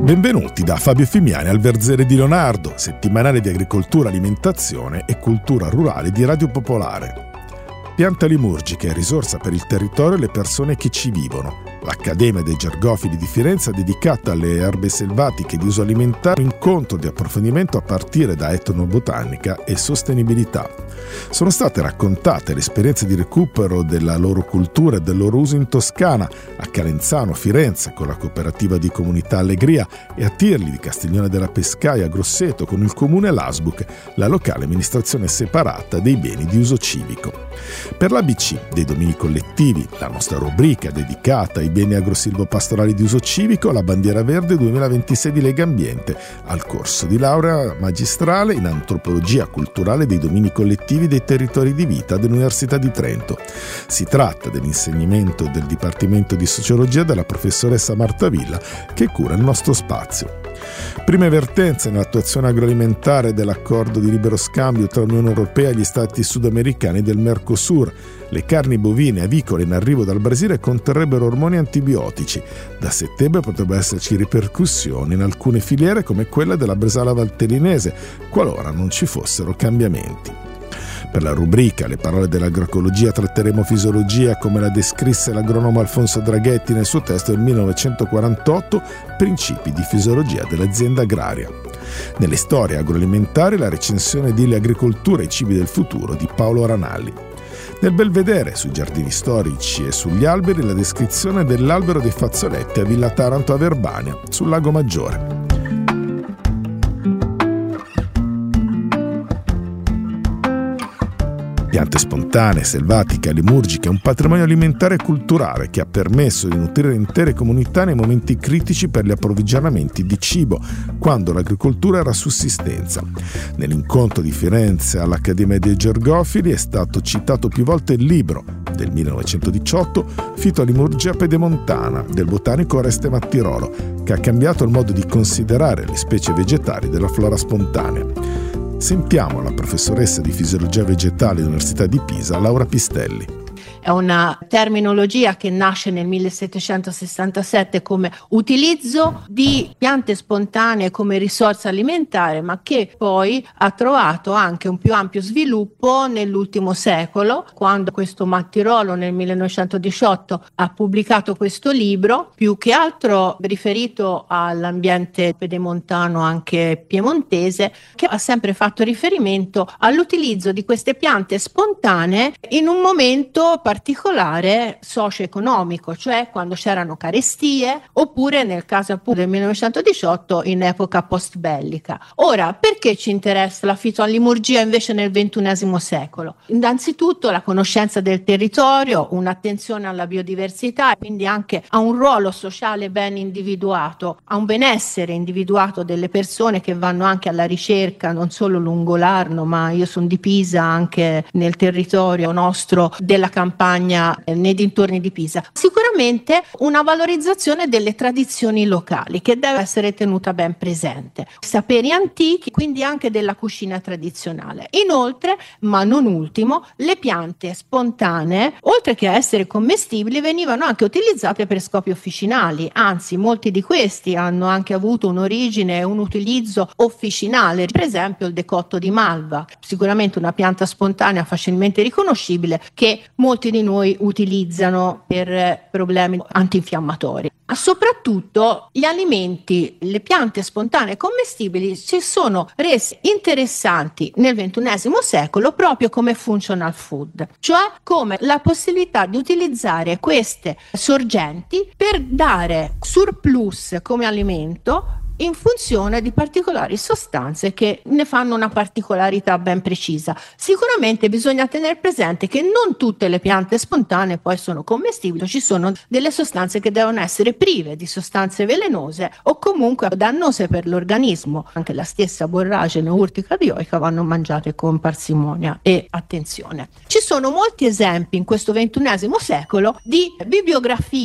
Benvenuti da Fabio Fimiani al Verzere di Leonardo, settimanale di agricoltura, alimentazione e cultura rurale di Radio Popolare. Pianta limurgica è risorsa per il territorio e le persone che ci vivono. L'Accademia dei Gergofili di Firenze ha dedicato alle erbe selvatiche di uso alimentare un incontro di approfondimento a partire da etnobotanica e sostenibilità. Sono state raccontate le esperienze di recupero della loro cultura e del loro uso in Toscana, a Calenzano, Firenze, con la cooperativa di comunità Allegria, e a Tirli di Castiglione della Pescaia, a Grosseto, con il comune Lasbuc, la locale amministrazione separata dei beni di uso civico. Per l'ABC dei domini collettivi, la nostra rubrica dedicata ai beni agrosilvopastorali di uso civico, la bandiera verde 2026 di Lega Ambiente, al corso di laurea magistrale in antropologia culturale dei domini collettivi dei territori di vita dell'Università di Trento. Si tratta dell'insegnamento del Dipartimento di Sociologia della professoressa Marta Villa, che cura il nostro spazio. Prime vertenze nell'attuazione agroalimentare dell'accordo di libero scambio tra l'Unione Europea e gli Stati sudamericani del Mercosur. Le carni bovine avicole in arrivo dal Brasile conterrebbero ormoni antibiotici. Da settembre potrebbero esserci ripercussioni in alcune filiere come quella della bresaola valtellinese, qualora non ci fossero cambiamenti. Per la rubrica Le parole dell'agroecologia tratteremo fisiologia come la descrisse l'agronomo Alfonso Draghetti nel suo testo del 1948, Principi di fisiologia dell'azienda agraria. Nelle storie agroalimentari la recensione di Le agricolture e i cibi del futuro di Paolo Ranalli. Nel Belvedere, sui giardini storici e sugli alberi, la descrizione dell'albero dei fazzoletti a Villa Taranto a Verbania, sul Lago Maggiore. Piante spontanee, selvatiche, limurgiche, un patrimonio alimentare e culturale che ha permesso di nutrire intere comunità nei momenti critici per gli approvvigionamenti di cibo, quando l'agricoltura era sussistenza. Nell'incontro di Firenze all'Accademia dei Gergofili è stato citato più volte il libro del 1918 Fitolimurgia pedemontana del botanico Oreste Mattirolo, che ha cambiato il modo di considerare le specie vegetali della flora spontanea. Sentiamo la professoressa di fisiologia vegetale dell'Università di Pisa, Laura Pistelli. È una terminologia che nasce nel 1767 come utilizzo di piante spontanee come risorsa alimentare, ma che poi ha trovato anche un più ampio sviluppo nell'ultimo secolo, quando questo Mattirolo nel 1918 ha pubblicato questo libro, più che altro riferito all'ambiente pedemontano, anche piemontese, che ha sempre fatto riferimento all'utilizzo di queste piante spontanee in un momento particolare socio-economico, cioè quando c'erano carestie, oppure nel caso appunto del 1918 in epoca post-bellica. Ora, perché ci interessa la fitolimurgia invece nel XXI secolo? Innanzitutto la conoscenza del territorio, un'attenzione alla biodiversità, quindi anche a un ruolo sociale ben individuato, a un benessere individuato delle persone che vanno anche alla ricerca non solo lungo l'Arno, ma io sono di Pisa, anche nel territorio nostro della campagna nei dintorni di Pisa. Sicuramente una valorizzazione delle tradizioni locali che deve essere tenuta ben presente. Saperi antichi, quindi anche della cucina tradizionale. Inoltre, ma non ultimo, le piante spontanee, oltre che a essere commestibili, venivano anche utilizzate per scopi officinali, anzi molti di questi hanno anche avuto un'origine e un utilizzo officinale, per esempio il decotto di malva, sicuramente una pianta spontanea facilmente riconoscibile che molti di noi utilizzano per problemi antinfiammatori. Ma soprattutto gli alimenti, le piante spontanee commestibili si sono resi interessanti nel XXI secolo proprio come functional food, cioè come la possibilità di utilizzare queste sorgenti per dare surplus come alimento in funzione di particolari sostanze che ne fanno una particolarità ben precisa. Sicuramente bisogna tenere presente che non tutte le piante spontanee poi sono commestibili, ci sono delle sostanze che devono essere prive di sostanze velenose o comunque dannose per l'organismo. Anche la stessa borragine urtica dioica vanno mangiate con parsimonia e attenzione. Ci sono molti esempi in questo XXI secolo di bibliografia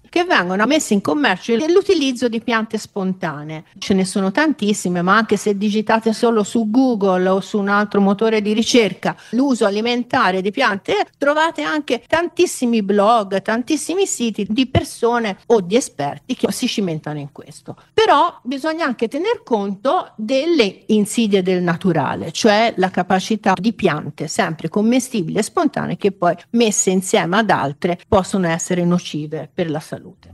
che vengono messe in commercio l'utilizzo di piante spontanee. Ce ne sono tantissime, ma anche se digitate solo su Google o su un altro motore di ricerca l'uso alimentare di piante, trovate anche tantissimi blog, tantissimi siti di persone o di esperti che si cimentano in questo. Però bisogna anche tener conto delle insidie del naturale, cioè la capacità di piante sempre commestibili e spontanee che poi messe insieme ad altre possono essere nocive per la salute.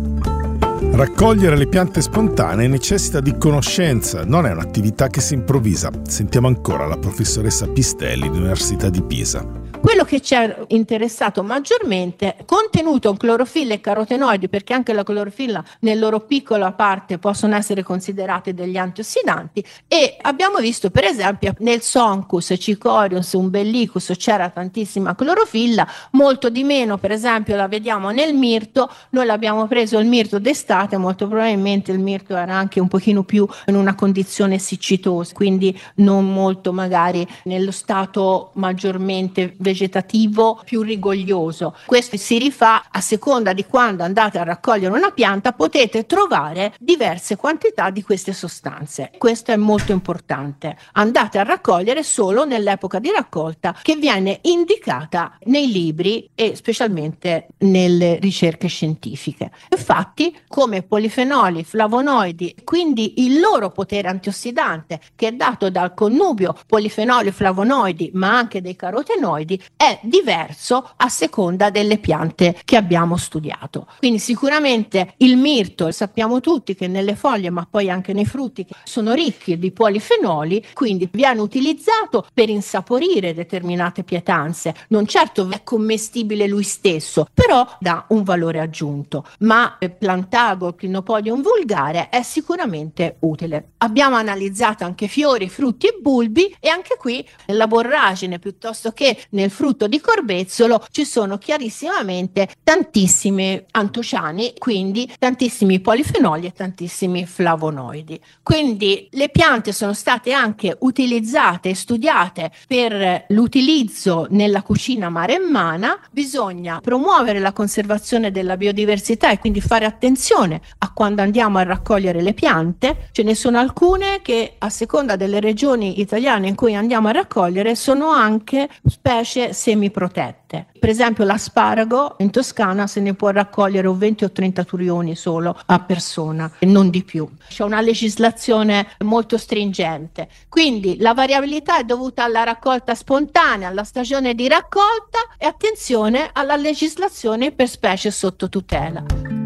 Raccogliere le piante spontanee necessita di conoscenza, non è un'attività che si improvvisa. Sentiamo ancora la professoressa Pistelli dell'Università di Pisa. Quello che ci ha interessato maggiormente, contenuto in clorofilla e carotenoidi, perché anche la clorofilla nella loro piccola parte possono essere considerate degli antiossidanti, e abbiamo visto per esempio nel Sonchus, Cichorius, Umbellicus c'era tantissima clorofilla, molto di meno per esempio la vediamo nel mirto. Noi l'abbiamo preso il mirto d'estate, molto probabilmente il mirto era anche un pochino più in una condizione siccitosa, quindi non molto magari nello stato maggiormente vegetativo più rigoglioso. Questo si rifà a seconda di quando andate a raccogliere una pianta, potete trovare diverse quantità di queste sostanze. Questo è molto importante. Andate a raccogliere solo nell'epoca di raccolta che viene indicata nei libri e specialmente nelle ricerche scientifiche. Infatti, come polifenoli, flavonoidi, quindi il loro potere antiossidante che è dato dal connubio polifenoli, flavonoidi, ma anche dei carotenoidi, è diverso a seconda delle piante che abbiamo studiato. Quindi sicuramente il mirto, sappiamo tutti che nelle foglie ma poi anche nei frutti sono ricchi di polifenoli, quindi viene utilizzato per insaporire determinate pietanze. Non certo è commestibile lui stesso, però dà un valore aggiunto. Ma Plantago, Clinopodium vulgare è sicuramente utile. Abbiamo analizzato anche fiori, frutti e bulbi, e anche qui nella borragine piuttosto che nel frutto di corbezzolo ci sono chiarissimamente tantissimi antociani, quindi tantissimi polifenoli e tantissimi flavonoidi. Quindi le piante sono state anche utilizzate e studiate per l'utilizzo nella cucina maremmana. Bisogna promuovere la conservazione della biodiversità e quindi fare attenzione a quando andiamo a raccogliere le piante. Ce ne sono alcune che a seconda delle regioni italiane in cui andiamo a raccogliere sono anche specie semiprotette. Per esempio l'asparago in Toscana se ne può raccogliere 20 o 30 turioni solo a persona e non di più. C'è una legislazione molto stringente, quindi la variabilità è dovuta alla raccolta spontanea, alla stagione di raccolta, e attenzione alla legislazione per specie sotto tutela.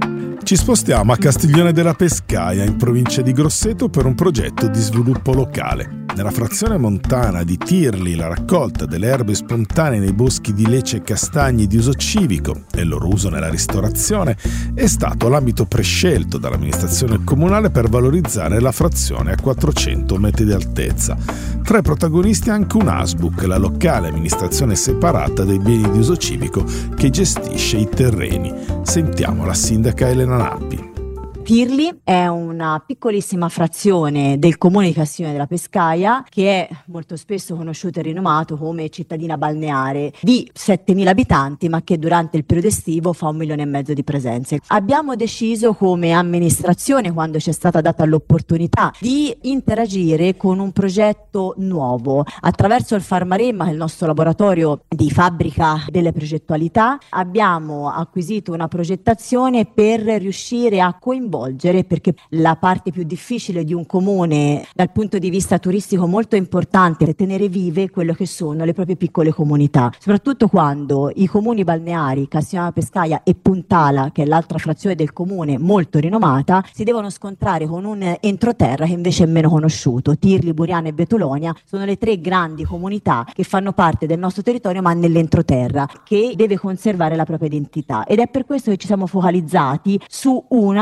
Ci spostiamo a Castiglione della Pescaia, in provincia di Grosseto, per un progetto di sviluppo locale. Nella frazione montana di Tirli, la raccolta delle erbe spontanee nei boschi di Lece e castagni di uso civico e il loro uso nella ristorazione è stato l'ambito prescelto dall'amministrazione comunale per valorizzare la frazione a 400 metri di altezza. Tra i protagonisti anche un ASBUC, la locale amministrazione separata dei beni di uso civico che gestisce i terreni. Sentiamo la sindaca Elena Nappi. Tirli è una piccolissima frazione del comune di Castiglione della Pescaia che è molto spesso conosciuto e rinomato come cittadina balneare di 7.000 abitanti, ma che durante il periodo estivo fa 1,5 milioni di presenze. Abbiamo deciso come amministrazione, quando ci è stata data l'opportunità, di interagire con un progetto nuovo. Attraverso il Farmaremma, che è il nostro laboratorio di fabbrica delle progettualità, abbiamo acquisito una progettazione per riuscire a coinvolgere, perché la parte più difficile di un comune dal punto di vista turistico molto importante è tenere vive quello che sono le proprie piccole comunità, soprattutto quando i comuni balneari Castiglione della Pescaia e Puntala, che è l'altra frazione del comune molto rinomata, si devono scontrare con un entroterra che invece è meno conosciuto. Tirli, Buriano e Betulonia sono le 3 grandi comunità che fanno parte del nostro territorio, ma nell'entroterra, che deve conservare la propria identità, ed è per questo che ci siamo focalizzati su una delle nostre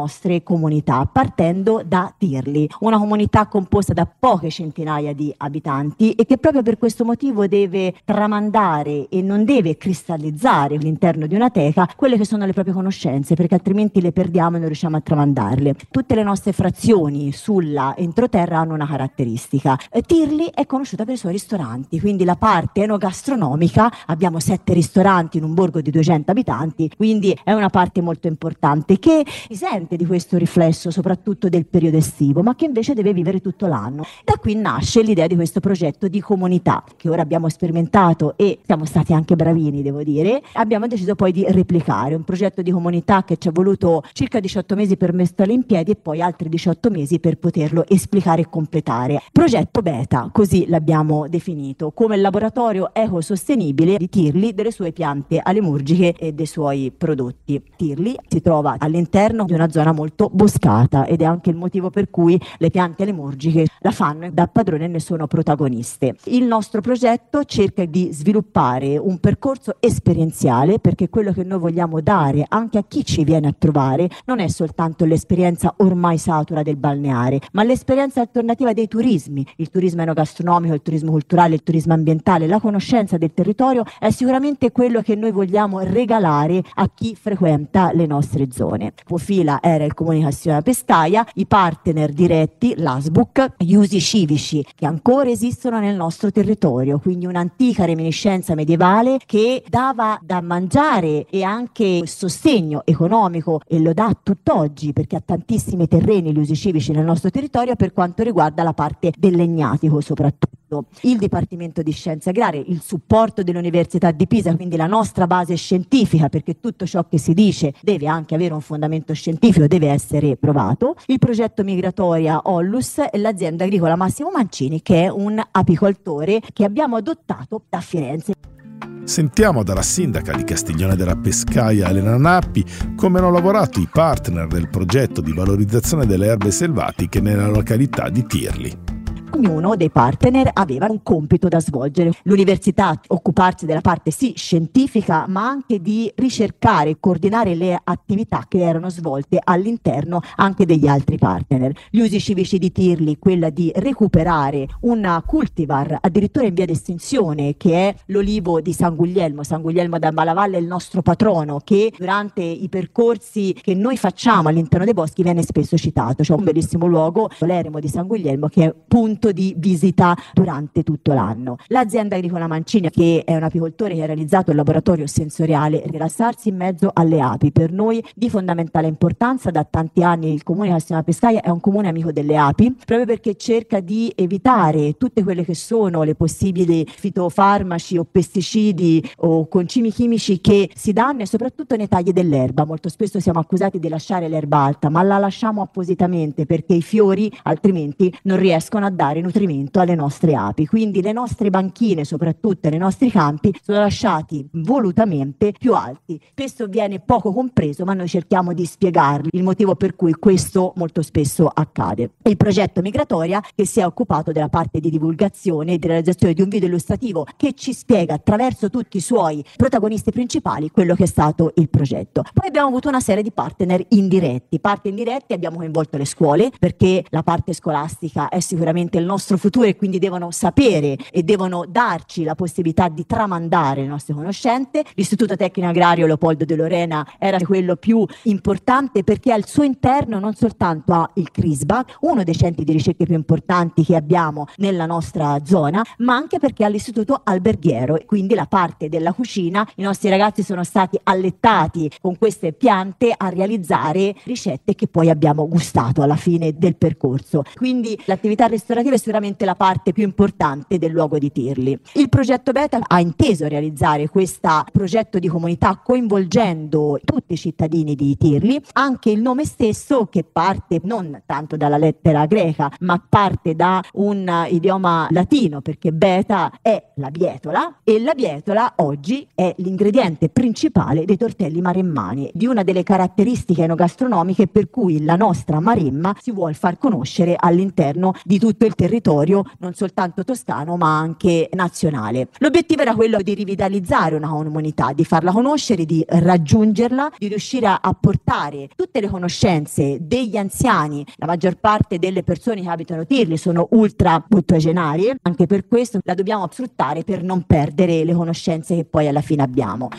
nostre comunità, partendo da Tirli, una comunità composta da poche centinaia di abitanti e che proprio per questo motivo deve tramandare e non deve cristallizzare all'interno di una teca quelle che sono le proprie conoscenze, perché altrimenti le perdiamo e non riusciamo a tramandarle. Tutte le nostre frazioni sulla entroterra hanno una caratteristica. Tirli è conosciuta per i suoi ristoranti, quindi la parte enogastronomica, abbiamo 7 ristoranti in un borgo di 200 abitanti, quindi è una parte molto importante che risente di questo riflesso soprattutto del periodo estivo, ma che invece deve vivere tutto l'anno. Da qui nasce l'idea di questo progetto di comunità che ora abbiamo sperimentato e siamo stati anche bravini, devo dire. Abbiamo deciso poi di replicare un progetto di comunità che ci è voluto circa 18 mesi per metterlo in piedi e poi altri 18 mesi per poterlo esplicare e completare. Progetto Beta, così l'abbiamo definito, come il laboratorio ecosostenibile di Tirli, delle sue piante alimurgiche e dei suoi prodotti. Tirli si trova all'interno di una zona molto boscata ed è anche il motivo per cui le piante alimurgiche la fanno da padrone e ne sono protagoniste. Il nostro progetto cerca di sviluppare un percorso esperienziale, perché quello che noi vogliamo dare anche a chi ci viene a trovare non è soltanto l'esperienza ormai satura del balneare, ma l'esperienza alternativa dei turismi, il turismo enogastronomico, il turismo culturale, il turismo ambientale, la conoscenza del territorio è sicuramente quello che noi vogliamo regalare a chi frequenta le nostre zone. Profila era il Comune di Castiglione della Pescaia, i partner diretti, l'ASBUC, gli usi civici che ancora esistono nel nostro territorio, quindi un'antica reminiscenza medievale che dava da mangiare e anche sostegno economico e lo dà tutt'oggi perché ha tantissimi terreni gli usi civici nel nostro territorio per quanto riguarda la parte del legnatico soprattutto. Il Dipartimento di Scienze Agrarie, il supporto dell'Università di Pisa, quindi la nostra base scientifica, perché tutto ciò che si dice deve anche avere un fondamento scientifico, deve essere provato, il progetto Migratoria Ollus e l'azienda agricola Massimo Mancini, che è un apicoltore che abbiamo adottato da Firenze. Sentiamo dalla sindaca di Castiglione della Pescaia, Elena Nappi, come hanno lavorato i partner del progetto di valorizzazione delle erbe selvatiche nella località di Tirli. Ognuno dei partner aveva un compito da svolgere. L'università occuparsi della parte sì scientifica, ma anche di ricercare e coordinare le attività che erano svolte all'interno anche degli altri partner. Gli usi civici di Tirli, quella di recuperare una cultivar addirittura in via d'estinzione, che è l'olivo di San Guglielmo da Malavalle è il nostro patrono, che durante i percorsi che noi facciamo all'interno dei boschi viene spesso citato. C'è un bellissimo luogo, l'eremo di San Guglielmo, che è punto di visita durante tutto l'anno. L'azienda agricola Mancini, che è un apicoltore che ha realizzato il laboratorio sensoriale Rilassarsi in mezzo alle api, per noi di fondamentale importanza. Da tanti anni il comune di Castiglione della Pescaia è un comune amico delle api, proprio perché cerca di evitare tutte quelle che sono le possibili fitofarmaci o pesticidi o concimi chimici che si danno, e soprattutto nei tagli dell'erba. Molto spesso siamo accusati di lasciare l'erba alta, ma la lasciamo appositamente perché i fiori altrimenti non riescono a dare nutrimento alle nostre api. Quindi le nostre banchine, soprattutto nei nostri campi, sono lasciati volutamente più alti. Spesso viene poco compreso, ma noi cerchiamo di spiegarli il motivo per cui questo molto spesso accade. Il progetto Migratoria, che si è occupato della parte di divulgazione e di realizzazione di un video illustrativo che ci spiega attraverso tutti i suoi protagonisti principali quello che è stato il progetto. Poi abbiamo avuto una serie di partner indiretti. Abbiamo coinvolto le scuole, perché la parte scolastica è sicuramente il nostro futuro e quindi devono sapere e devono darci la possibilità di tramandare le nostre conoscenze. L'Istituto Tecnico Agrario Leopoldo De Lorena era quello più importante, perché al suo interno non soltanto ha il CRISBA, uno dei centri di ricerca più importanti che abbiamo nella nostra zona, ma anche perché ha l'Istituto Alberghiero, quindi la parte della cucina. I nostri ragazzi sono stati allettati con queste piante a realizzare ricette che poi abbiamo gustato alla fine del percorso. Quindi l'attività ristorativa è sicuramente la parte più importante del luogo di Tirli. Il progetto Beta ha inteso realizzare questo progetto di comunità coinvolgendo tutti i cittadini di Tirli. Anche il nome stesso, che parte non tanto dalla lettera greca, ma parte da un idioma latino, perché beta è la bietola, e la bietola oggi è l'ingrediente principale dei tortelli maremmani, di una delle caratteristiche enogastronomiche per cui la nostra Maremma si vuol far conoscere all'interno di tutto il territorio non soltanto toscano ma anche nazionale. L'obiettivo era quello di rivitalizzare una comunità, di farla conoscere, di raggiungerla, di riuscire a portare tutte le conoscenze degli anziani. La maggior parte delle persone che abitano Tirli sono ultra ottogenari, anche per questo la dobbiamo sfruttare per non perdere le conoscenze che poi alla fine abbiamo.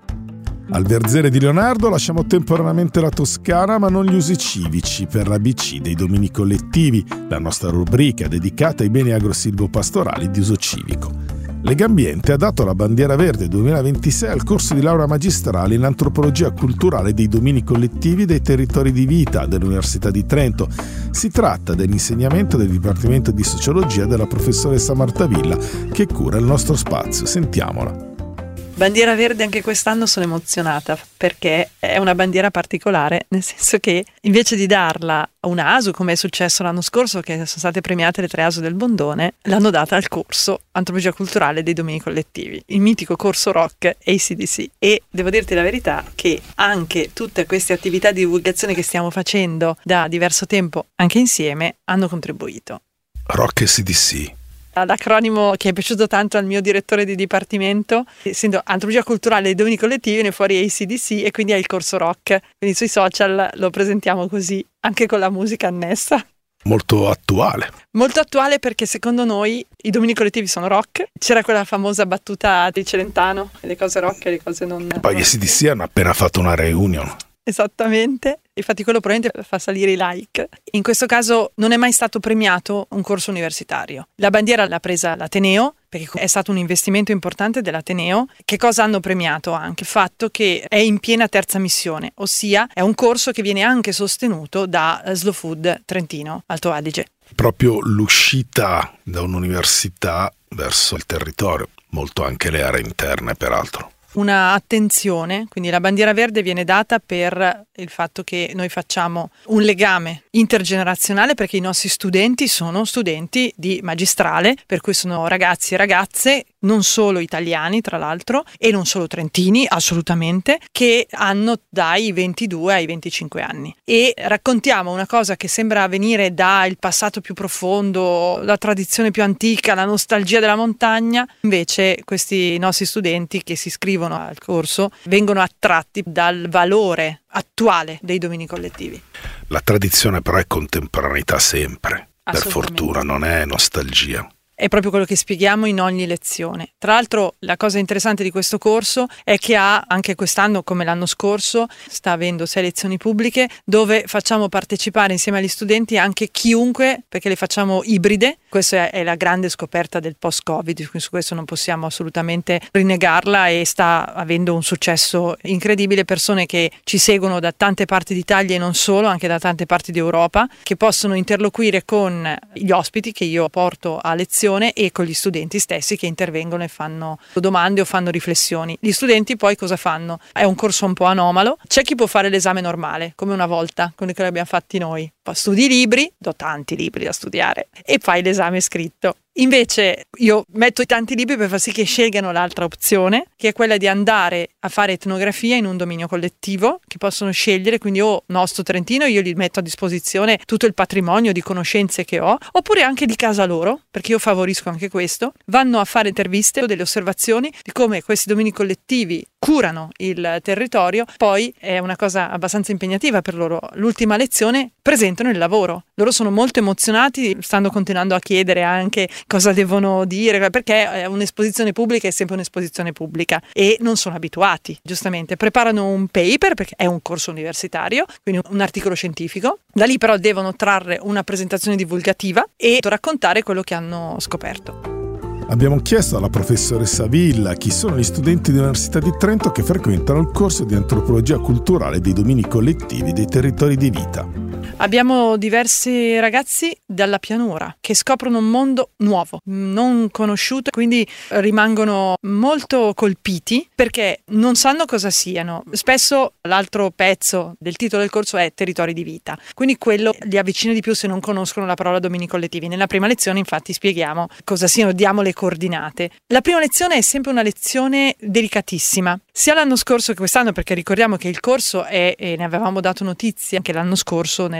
Al Verzere di Leonardo lasciamo temporaneamente la Toscana ma non gli usi civici per l'ABC dei domini collettivi, la nostra rubrica dedicata ai beni agrosilvopastorali di uso civico. Legambiente ha dato la bandiera verde 2026 al corso di laurea magistrale in antropologia culturale dei domini collettivi dei territori di vita dell'Università di Trento. Si tratta dell'insegnamento del Dipartimento di Sociologia della professoressa Marta Villa che cura il nostro spazio. Sentiamola. Bandiera verde anche quest'anno sono emozionata perché è una bandiera particolare, nel senso che invece di darla a una ASU, come è successo l'anno scorso, che sono state premiate le 3 ASU del Bondone, l'hanno data al corso Antropologia Culturale dei Domini Collettivi, il mitico corso rock AC/DC. E devo dirti la verità che anche tutte queste attività di divulgazione che stiamo facendo da diverso tempo, anche insieme, hanno contribuito. Rock AC/DC. L'acronimo che è piaciuto tanto al mio direttore di dipartimento, essendo antropologia culturale dei domini collettivi, viene fuori ACDC e quindi è il corso rock. Quindi sui social lo presentiamo così, anche con la musica annessa. Molto attuale. Molto attuale perché secondo noi i domini collettivi sono rock. C'era quella famosa battuta di Celentano, le cose rock e le cose non. E poi gli ACDC hanno appena fatto una reunion. Esattamente, infatti quello probabilmente fa salire i like. In questo caso non è mai stato premiato un corso universitario. La bandiera l'ha presa l'Ateneo, perché è stato un investimento importante dell'Ateneo. Che cosa hanno premiato anche? Il fatto che è in piena terza missione, ossia è un corso che viene anche sostenuto da Slow Food Trentino Alto Adige. Proprio l'uscita da un'università verso il territorio, molto anche le aree interne peraltro. Una attenzione, quindi la bandiera verde viene data per il fatto che noi facciamo un legame intergenerazionale, perché i nostri studenti sono studenti di magistrale, per cui sono ragazzi e ragazze, non solo italiani tra l'altro, e non solo trentini, assolutamente, che hanno dai 22 ai 25 anni. E raccontiamo una cosa che sembra venire dal passato più profondo, la tradizione più antica, la nostalgia della montagna. Invece questi nostri studenti che si iscrivono al corso vengono attratti dal valore attuale dei domini collettivi. La tradizione però è contemporaneità sempre, per fortuna, non è nostalgia. È proprio quello che spieghiamo in ogni lezione. Tra l'altro la cosa interessante di questo corso è che ha anche quest'anno, come l'anno scorso, sta avendo 6 lezioni pubbliche dove facciamo partecipare insieme agli studenti anche chiunque, perché le facciamo ibride. Questa è la grande scoperta del post-Covid, su questo non possiamo assolutamente rinnegarla e sta avendo un successo incredibile. Persone che ci seguono da tante parti d'Italia e non solo, anche da tante parti d'Europa, che possono interloquire con gli ospiti che io porto a lezione e con gli studenti stessi che intervengono e fanno domande o fanno riflessioni. Gli studenti poi cosa fanno? È un corso un po' anomalo. C'è chi può fare l'esame normale, come una volta, come che l'abbiamo fatti noi. Poi studi libri, do tanti libri da studiare, e fai l'esame scritto. Invece io metto tanti libri per far sì che scelgano l'altra opzione, che è quella di andare a fare etnografia in un dominio collettivo, che possono scegliere, quindi o nostro trentino, io gli metto a disposizione tutto il patrimonio di conoscenze che ho, oppure anche di casa loro, perché io favorisco anche questo, vanno a fare interviste o delle osservazioni di come questi domini collettivi curano il territorio. Poi è una cosa abbastanza impegnativa per loro. L'ultima lezione presentano il lavoro. Loro sono molto emozionati, stanno continuando a chiedere anche cosa devono dire, perché un'esposizione pubblica è sempre un'esposizione pubblica e non sono abituati, giustamente. Preparano un paper, perché è un corso universitario, quindi un articolo scientifico. Da lì però devono trarre una presentazione divulgativa e raccontare quello che hanno scoperto. Abbiamo chiesto alla professoressa Villa chi sono gli studenti dell'Università di Trento che frequentano il corso di antropologia culturale dei domini collettivi dei territori di vita. Abbiamo diversi ragazzi dalla pianura che scoprono un mondo nuovo, non conosciuto, quindi rimangono molto colpiti perché non sanno cosa siano. Spesso l'altro pezzo del titolo del corso è territori di vita, quindi quello li avvicina di più se non conoscono la parola domini collettivi. Nella prima lezione infatti spieghiamo cosa siano, diamo le coordinate. La prima lezione è sempre una lezione delicatissima, sia l'anno scorso che quest'anno, perché ricordiamo che il corso è, e ne avevamo dato notizia anche l'anno scorso nella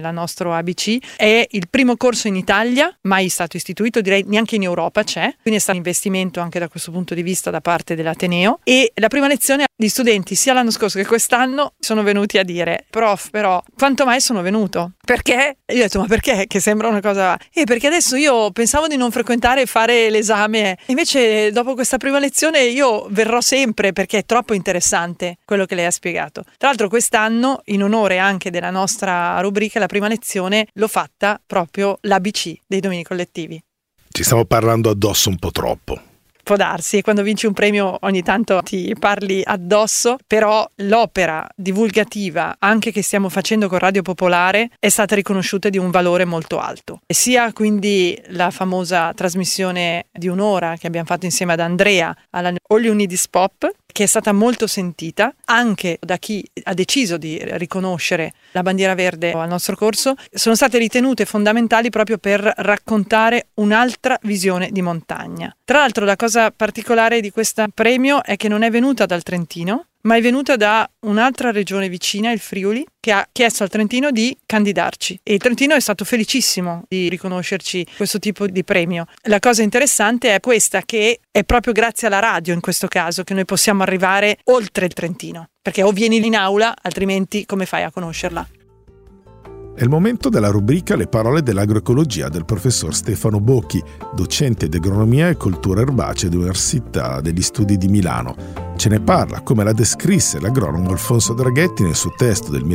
la nostra ABC. È il primo corso in Italia, mai stato istituito, direi neanche in Europa c'è, quindi è stato un investimento anche da questo punto di vista da parte dell'Ateneo. E la prima lezione, gli studenti sia l'anno scorso che quest'anno sono venuti a dire: prof, però quanto mai sono venuto? Perché? E io ho detto: ma perché? Che sembra una cosa... perché adesso io pensavo di non frequentare e fare l'esame, invece dopo questa prima lezione io verrò sempre, perché è troppo interessante quello che lei ha spiegato. Tra l'altro quest'anno, in onore anche della nostra rubrica, la prima lezione l'ho fatta proprio l'ABC dei domini collettivi. Ci stiamo parlando addosso un po' troppo. Può darsi, quando vinci un premio ogni tanto ti parli addosso, però l'opera divulgativa anche che stiamo facendo con Radio Popolare è stata riconosciuta di un valore molto alto. E sia quindi la famosa trasmissione di un'ora che abbiamo fatto insieme ad Andrea alla All You Need Is Pop, che è stata molto sentita anche da chi ha deciso di riconoscere la bandiera verde al nostro corso, sono state ritenute fondamentali proprio per raccontare un'altra visione di montagna. Tra l'altro la cosa particolare di questo premio è che non è venuta dal Trentino, ma è venuta da un'altra regione vicina, il Friuli, che ha chiesto al Trentino di candidarci. E il Trentino è stato felicissimo di riconoscerci questo tipo di premio. La cosa interessante è questa, che è proprio grazie alla radio, in questo caso, che noi possiamo arrivare oltre il Trentino. Perché o vieni in aula, altrimenti come fai a conoscerla? È il momento della rubrica Le parole dell'agroecologia del professor Stefano Bocchi, docente di agronomia e coltura erbacea dell'Università degli Studi di Milano. Ce ne parla come la descrisse l'agronomo Alfonso Draghetti nel suo testo del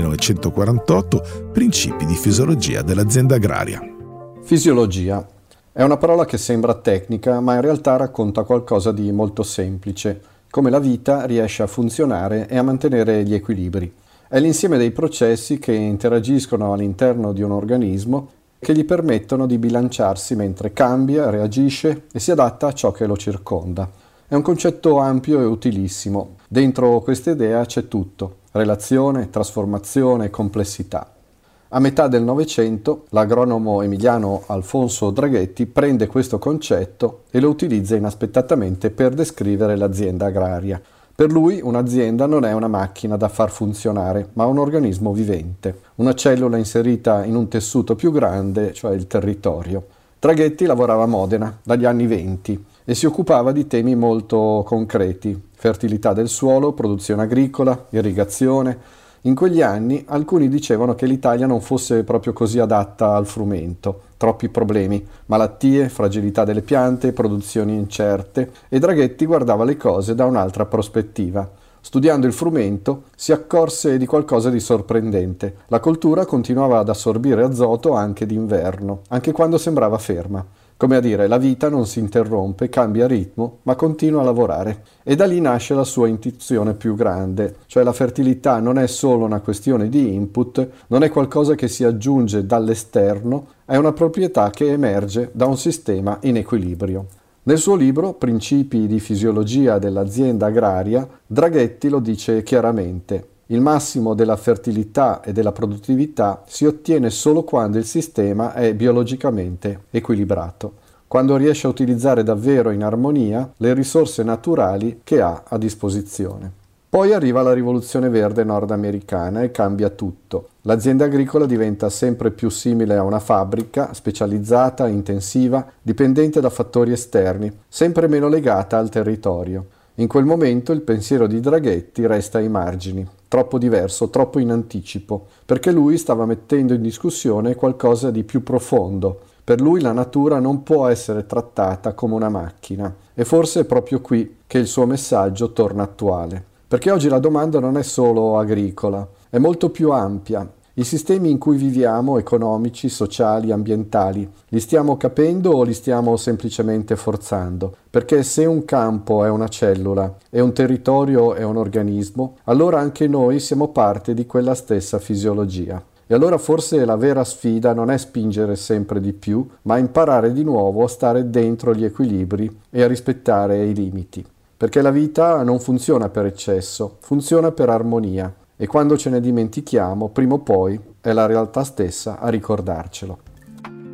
1948, Principi di fisiologia dell'azienda agraria. Fisiologia è una parola che sembra tecnica, ma in realtà racconta qualcosa di molto semplice, come la vita riesce a funzionare e a mantenere gli equilibri. È l'insieme dei processi che interagiscono all'interno di un organismo che gli permettono di bilanciarsi mentre cambia, reagisce e si adatta a ciò che lo circonda. È un concetto ampio e utilissimo. Dentro questa idea c'è tutto: relazione, trasformazione, complessità. A metà del Novecento l'agronomo emiliano Alfonso Draghetti prende questo concetto e lo utilizza inaspettatamente per descrivere l'azienda agraria. Per lui un'azienda non è una macchina da far funzionare, ma un organismo vivente, una cellula inserita in un tessuto più grande, cioè il territorio. Draghetti lavorava a Modena dagli anni '20 e si occupava di temi molto concreti: fertilità del suolo, produzione agricola, irrigazione. In quegli anni alcuni dicevano che l'Italia non fosse proprio così adatta al frumento, troppi problemi, malattie, fragilità delle piante, produzioni incerte, e Draghetti guardava le cose da un'altra prospettiva. Studiando il frumento si accorse di qualcosa di sorprendente: la coltura continuava ad assorbire azoto anche d'inverno, anche quando sembrava ferma. Come a dire, la vita non si interrompe, cambia ritmo, ma continua a lavorare. E da lì nasce la sua intuizione più grande, cioè la fertilità non è solo una questione di input, non è qualcosa che si aggiunge dall'esterno, è una proprietà che emerge da un sistema in equilibrio. Nel suo libro Principi di fisiologia dell'azienda agraria, Draghetti lo dice chiaramente: il massimo della fertilità e della produttività si ottiene solo quando il sistema è biologicamente equilibrato, quando riesce a utilizzare davvero in armonia le risorse naturali che ha a disposizione. Poi arriva la rivoluzione verde nordamericana e cambia tutto. L'azienda agricola diventa sempre più simile a una fabbrica, specializzata, intensiva, dipendente da fattori esterni, sempre meno legata al territorio. In quel momento il pensiero di Draghetti resta ai margini, troppo diverso, troppo in anticipo, perché lui stava mettendo in discussione qualcosa di più profondo. Per lui la natura non può essere trattata come una macchina, e forse è proprio qui che il suo messaggio torna attuale. Perché oggi la domanda non è solo agricola, è molto più ampia. I sistemi in cui viviamo, economici, sociali, ambientali, li stiamo capendo o li stiamo semplicemente forzando? Perché se un campo è una cellula e un territorio è un organismo, allora anche noi siamo parte di quella stessa fisiologia. E allora forse la vera sfida non è spingere sempre di più, ma imparare di nuovo a stare dentro gli equilibri e a rispettare i limiti. Perché la vita non funziona per eccesso, funziona per armonia. E quando ce ne dimentichiamo, prima o poi è la realtà stessa a ricordarcelo.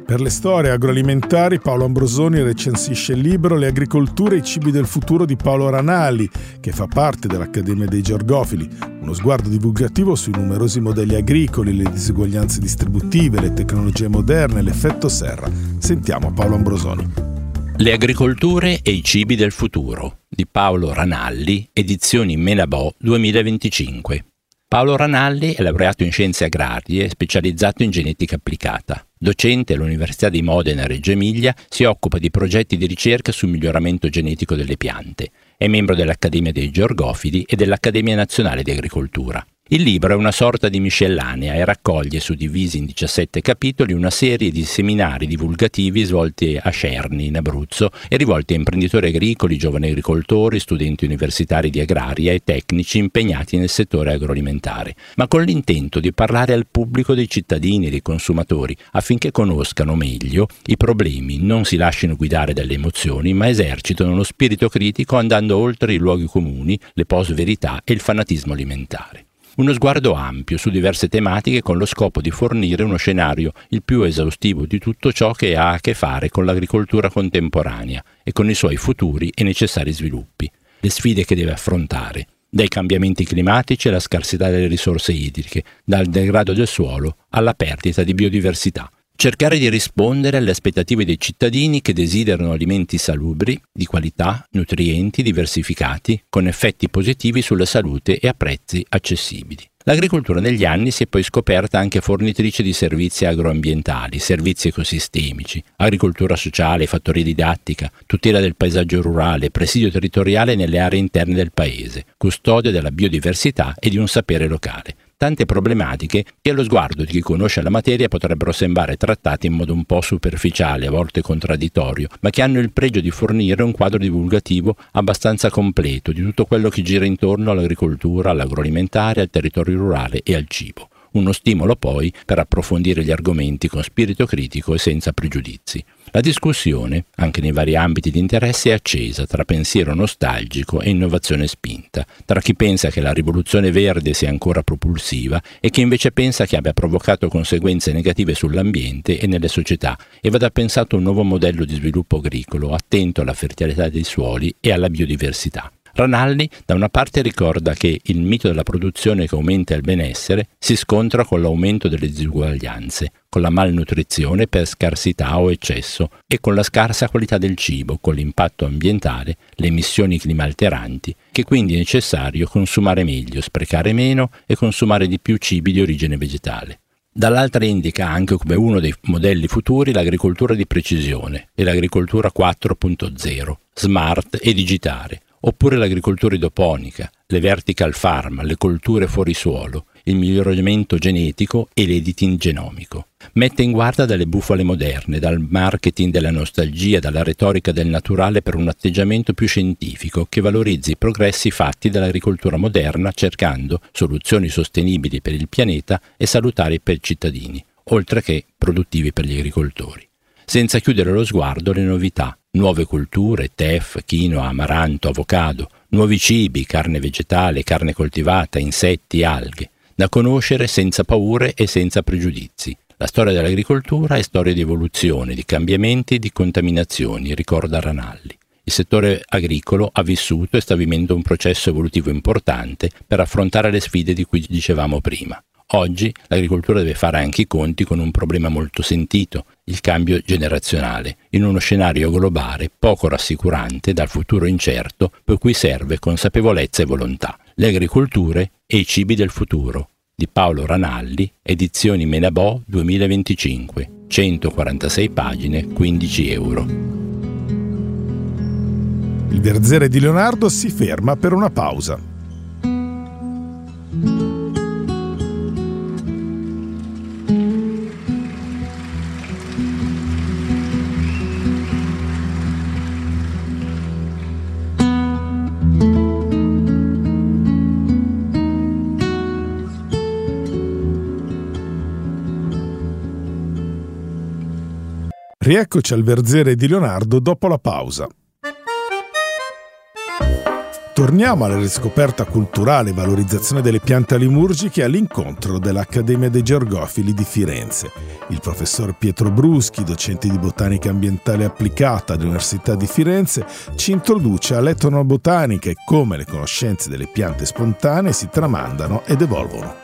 Per le storie agroalimentari Paolo Ambrosoni recensisce il libro Le agricolture e i cibi del futuro di Paolo Ranalli, che fa parte dell'Accademia dei Georgofili, uno sguardo divulgativo sui numerosi modelli agricoli, le diseguaglianze distributive, le tecnologie moderne, l'effetto serra. Sentiamo Paolo Ambrosoni. Le agricolture e i cibi del futuro di Paolo Ranalli, edizioni Menabò 2025. Paolo Ranalli è laureato in scienze agrarie e specializzato in genetica applicata. Docente all'Università di Modena Reggio Emilia, si occupa di progetti di ricerca sul miglioramento genetico delle piante. È membro dell'Accademia dei Georgofili e dell'Accademia Nazionale di Agricoltura. Il libro è una sorta di miscellanea e raccoglie, suddivisi in 17 capitoli, una serie di seminari divulgativi svolti a Cerni, in Abruzzo, e rivolti a imprenditori agricoli, giovani agricoltori, studenti universitari di agraria e tecnici impegnati nel settore agroalimentare, ma con l'intento di parlare al pubblico dei cittadini e dei consumatori, affinché conoscano meglio i problemi, non si lasciano guidare dalle emozioni, ma esercitano lo spirito critico andando oltre i luoghi comuni, le post-verità e il fanatismo alimentare. Uno sguardo ampio su diverse tematiche con lo scopo di fornire uno scenario il più esaustivo di tutto ciò che ha a che fare con l'agricoltura contemporanea e con i suoi futuri e necessari sviluppi, le sfide che deve affrontare, dai cambiamenti climatici alla scarsità delle risorse idriche, dal degrado del suolo alla perdita di biodiversità. Cercare di rispondere alle aspettative dei cittadini che desiderano alimenti salubri, di qualità, nutrienti, diversificati, con effetti positivi sulla salute e a prezzi accessibili. L'agricoltura negli anni si è poi scoperta anche fornitrice di servizi agroambientali, servizi ecosistemici, agricoltura sociale, fattoria didattica, tutela del paesaggio rurale, presidio territoriale nelle aree interne del paese, custodia della biodiversità e di un sapere locale. Tante problematiche che allo sguardo di chi conosce la materia potrebbero sembrare trattate in modo un po' superficiale, a volte contraddittorio, ma che hanno il pregio di fornire un quadro divulgativo abbastanza completo di tutto quello che gira intorno all'agricoltura, all'agroalimentare, al territorio rurale e al cibo. Uno stimolo poi per approfondire gli argomenti con spirito critico e senza pregiudizi. La discussione, anche nei vari ambiti di interesse, è accesa tra pensiero nostalgico e innovazione spinta, tra chi pensa che la rivoluzione verde sia ancora propulsiva e chi invece pensa che abbia provocato conseguenze negative sull'ambiente e nelle società e vada pensato un nuovo modello di sviluppo agricolo attento alla fertilità dei suoli e alla biodiversità. Ranalli da una parte ricorda che il mito della produzione che aumenta il benessere si scontra con l'aumento delle disuguaglianze, con la malnutrizione per scarsità o eccesso e con la scarsa qualità del cibo, con l'impatto ambientale, le emissioni climalteranti, che quindi è necessario consumare meglio, sprecare meno e consumare di più cibi di origine vegetale. Dall'altra indica anche come uno dei modelli futuri l'agricoltura di precisione e l'agricoltura 4.0, smart e digitale, oppure l'agricoltura idroponica, le vertical farm, le colture fuori suolo, il miglioramento genetico e l'editing genomico. Mette in guardia dalle bufale moderne, dal marketing della nostalgia, dalla retorica del naturale per un atteggiamento più scientifico che valorizzi i progressi fatti dall'agricoltura moderna cercando soluzioni sostenibili per il pianeta e salutari per i cittadini, oltre che produttivi per gli agricoltori. Senza chiudere lo sguardo alle novità, nuove culture, teff, quinoa, amaranto, avocado, nuovi cibi, carne vegetale, carne coltivata, insetti, alghe, da conoscere senza paure e senza pregiudizi. La storia dell'agricoltura è storia di evoluzione, di cambiamenti e di contaminazioni, ricorda Ranalli. Il settore agricolo ha vissuto e sta vivendo un processo evolutivo importante per affrontare le sfide di cui dicevamo prima. Oggi l'agricoltura deve fare anche i conti con un problema molto sentito, il cambio generazionale, in uno scenario globale poco rassicurante dal futuro incerto per cui serve consapevolezza e volontà. Le agricolture e i cibi del futuro di Paolo Ranalli, edizioni Menabò 2025, 146 pagine, 15 euro. Il Verzere di Leonardo si ferma per una pausa. Rieccoci al Verzere di Leonardo dopo la pausa. Torniamo alla riscoperta culturale e valorizzazione delle piante alimurgiche all'incontro dell'Accademia dei Georgofili di Firenze. Il professor Pietro Bruschi, docente di botanica ambientale applicata all'Università di Firenze, ci introduce all'etnobotanica e come le conoscenze delle piante spontanee si tramandano ed evolvono.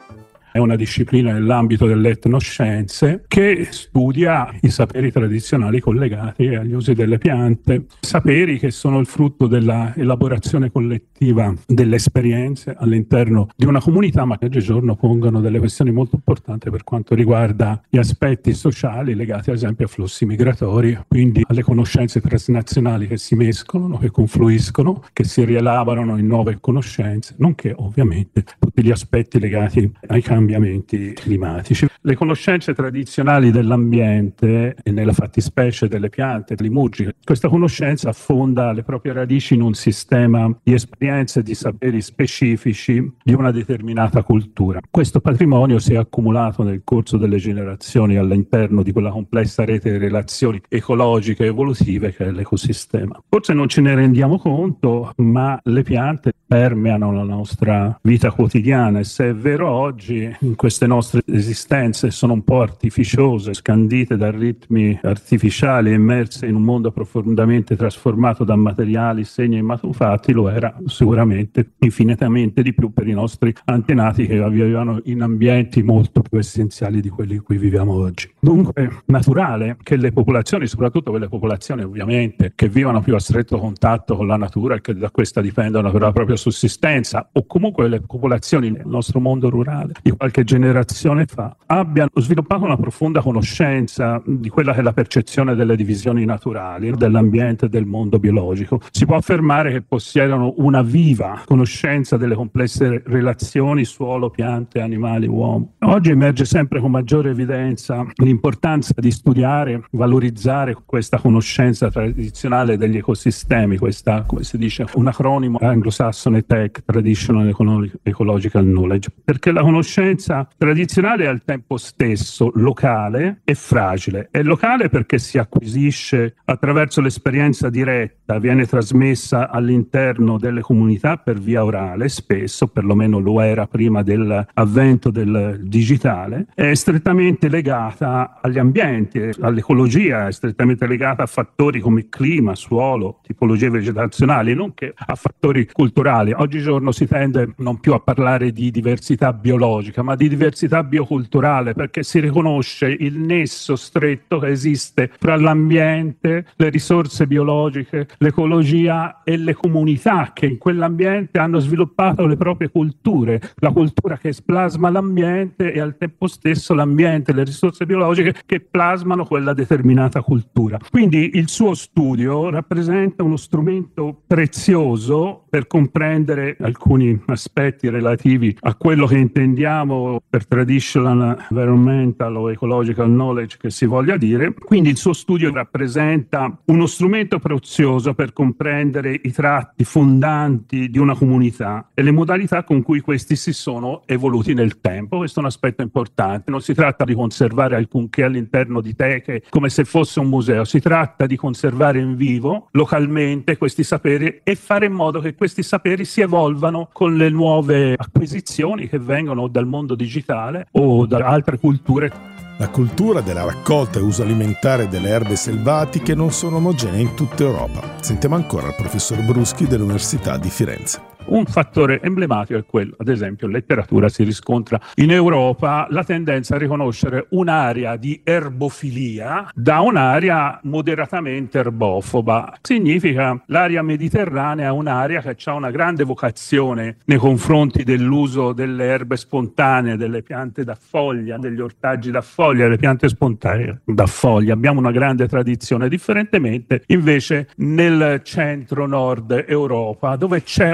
È una disciplina nell'ambito delle etnoscienze che studia i saperi tradizionali collegati agli usi delle piante, saperi che sono il frutto della elaborazione collettiva delle esperienze all'interno di una comunità, ma che oggigiorno pongono delle questioni molto importanti per quanto riguarda gli aspetti sociali legati ad esempio a flussi migratori, quindi alle conoscenze transnazionali che si mescolano, che confluiscono, che si rielaborano in nuove conoscenze, nonché ovviamente tutti gli aspetti legati ai cambiamenti climatici. Le conoscenze tradizionali dell'ambiente e nella fattispecie delle piante limurgiche, questa conoscenza affonda le proprie radici in un sistema di esperienze e di saperi specifici di una determinata cultura. Questo patrimonio si è accumulato nel corso delle generazioni all'interno di quella complessa rete di relazioni ecologiche e evolutive che è l'ecosistema. Forse non ce ne rendiamo conto, ma le piante permeano la nostra vita quotidiana e se è vero oggi in queste nostre esistenze sono un po' artificiose, scandite da ritmi artificiali, immerse in un mondo profondamente trasformato da materiali, segni e maturati, lo era sicuramente infinitamente di più per i nostri antenati che vivevano in ambienti molto più essenziali di quelli in cui viviamo oggi. Dunque è naturale che le popolazioni, soprattutto quelle popolazioni ovviamente che vivono più a stretto contatto con la natura e che da questa dipendono per la propria sussistenza, o comunque le popolazioni nel nostro mondo rurale di qualche generazione fa, abbiano sviluppato una profonda conoscenza di quella che è la percezione delle divisioni naturali, dell'ambiente e del mondo biologico. Si può affermare che possiedono una viva conoscenza delle complesse relazioni suolo, piante, animali, uomo. Oggi emerge sempre con maggiore evidenza l'importanza di studiare, valorizzare questa conoscenza tradizionale degli ecosistemi, questa, come si dice, un acronimo anglosassone TEK, Traditional Ecological Knowledge, perché la conoscenza tradizionale è al tempo stesso locale e fragile. È locale perché si acquisisce attraverso l'esperienza diretta, viene trasmessa all'interno delle comunità per via orale, spesso, perlomeno lo era prima dell'avvento del digitale, è strettamente legata agli ambienti, all'ecologia, è strettamente legata a fattori come clima, suolo, tipologie vegetazionali, nonché a fattori culturali. Oggigiorno si tende non più a parlare di diversità biologica, ma di diversità bioculturale, perché si riconosce il nesso stretto che esiste fra l'ambiente, le risorse biologiche, l'ecologia e le comunità che in quell'ambiente hanno sviluppato le proprie culture, la cultura che plasma l'ambiente e al tempo stesso l'ambiente, le risorse biologiche che plasmano quella determinata cultura. Quindi il suo studio rappresenta uno strumento prezioso per comprendere alcuni aspetti relativi a quello che intendiamo per traditional, environmental o ecological knowledge che si voglia dire. Quindi il suo studio rappresenta uno strumento prezioso per comprendere i tratti fondanti di una comunità e le modalità con cui questi si sono evoluti nel tempo. Questo è un aspetto importante. Non si tratta di conservare alcunché all'interno di teche come se fosse un museo, si tratta di conservare in vivo localmente questi saperi e fare in modo che questi saperi si evolvano con le nuove acquisizioni che vengono dal mondo digitale o da altre culture. La cultura della raccolta e uso alimentare delle erbe selvatiche non sono omogenee in tutta Europa. Sentiamo ancora il professor Bruschi dell'Università di Firenze. Un fattore emblematico è quello, ad esempio, in letteratura si riscontra in Europa la tendenza a riconoscere un'area di erbofilia da un'area moderatamente erbofoba. Significa l'area mediterranea è un'area che ha una grande vocazione nei confronti dell'uso delle erbe spontanee, delle piante da foglia, degli ortaggi da foglia, delle piante spontanee da foglia. Abbiamo una grande tradizione, differentemente invece nel centro-nord Europa, dove c'è una minore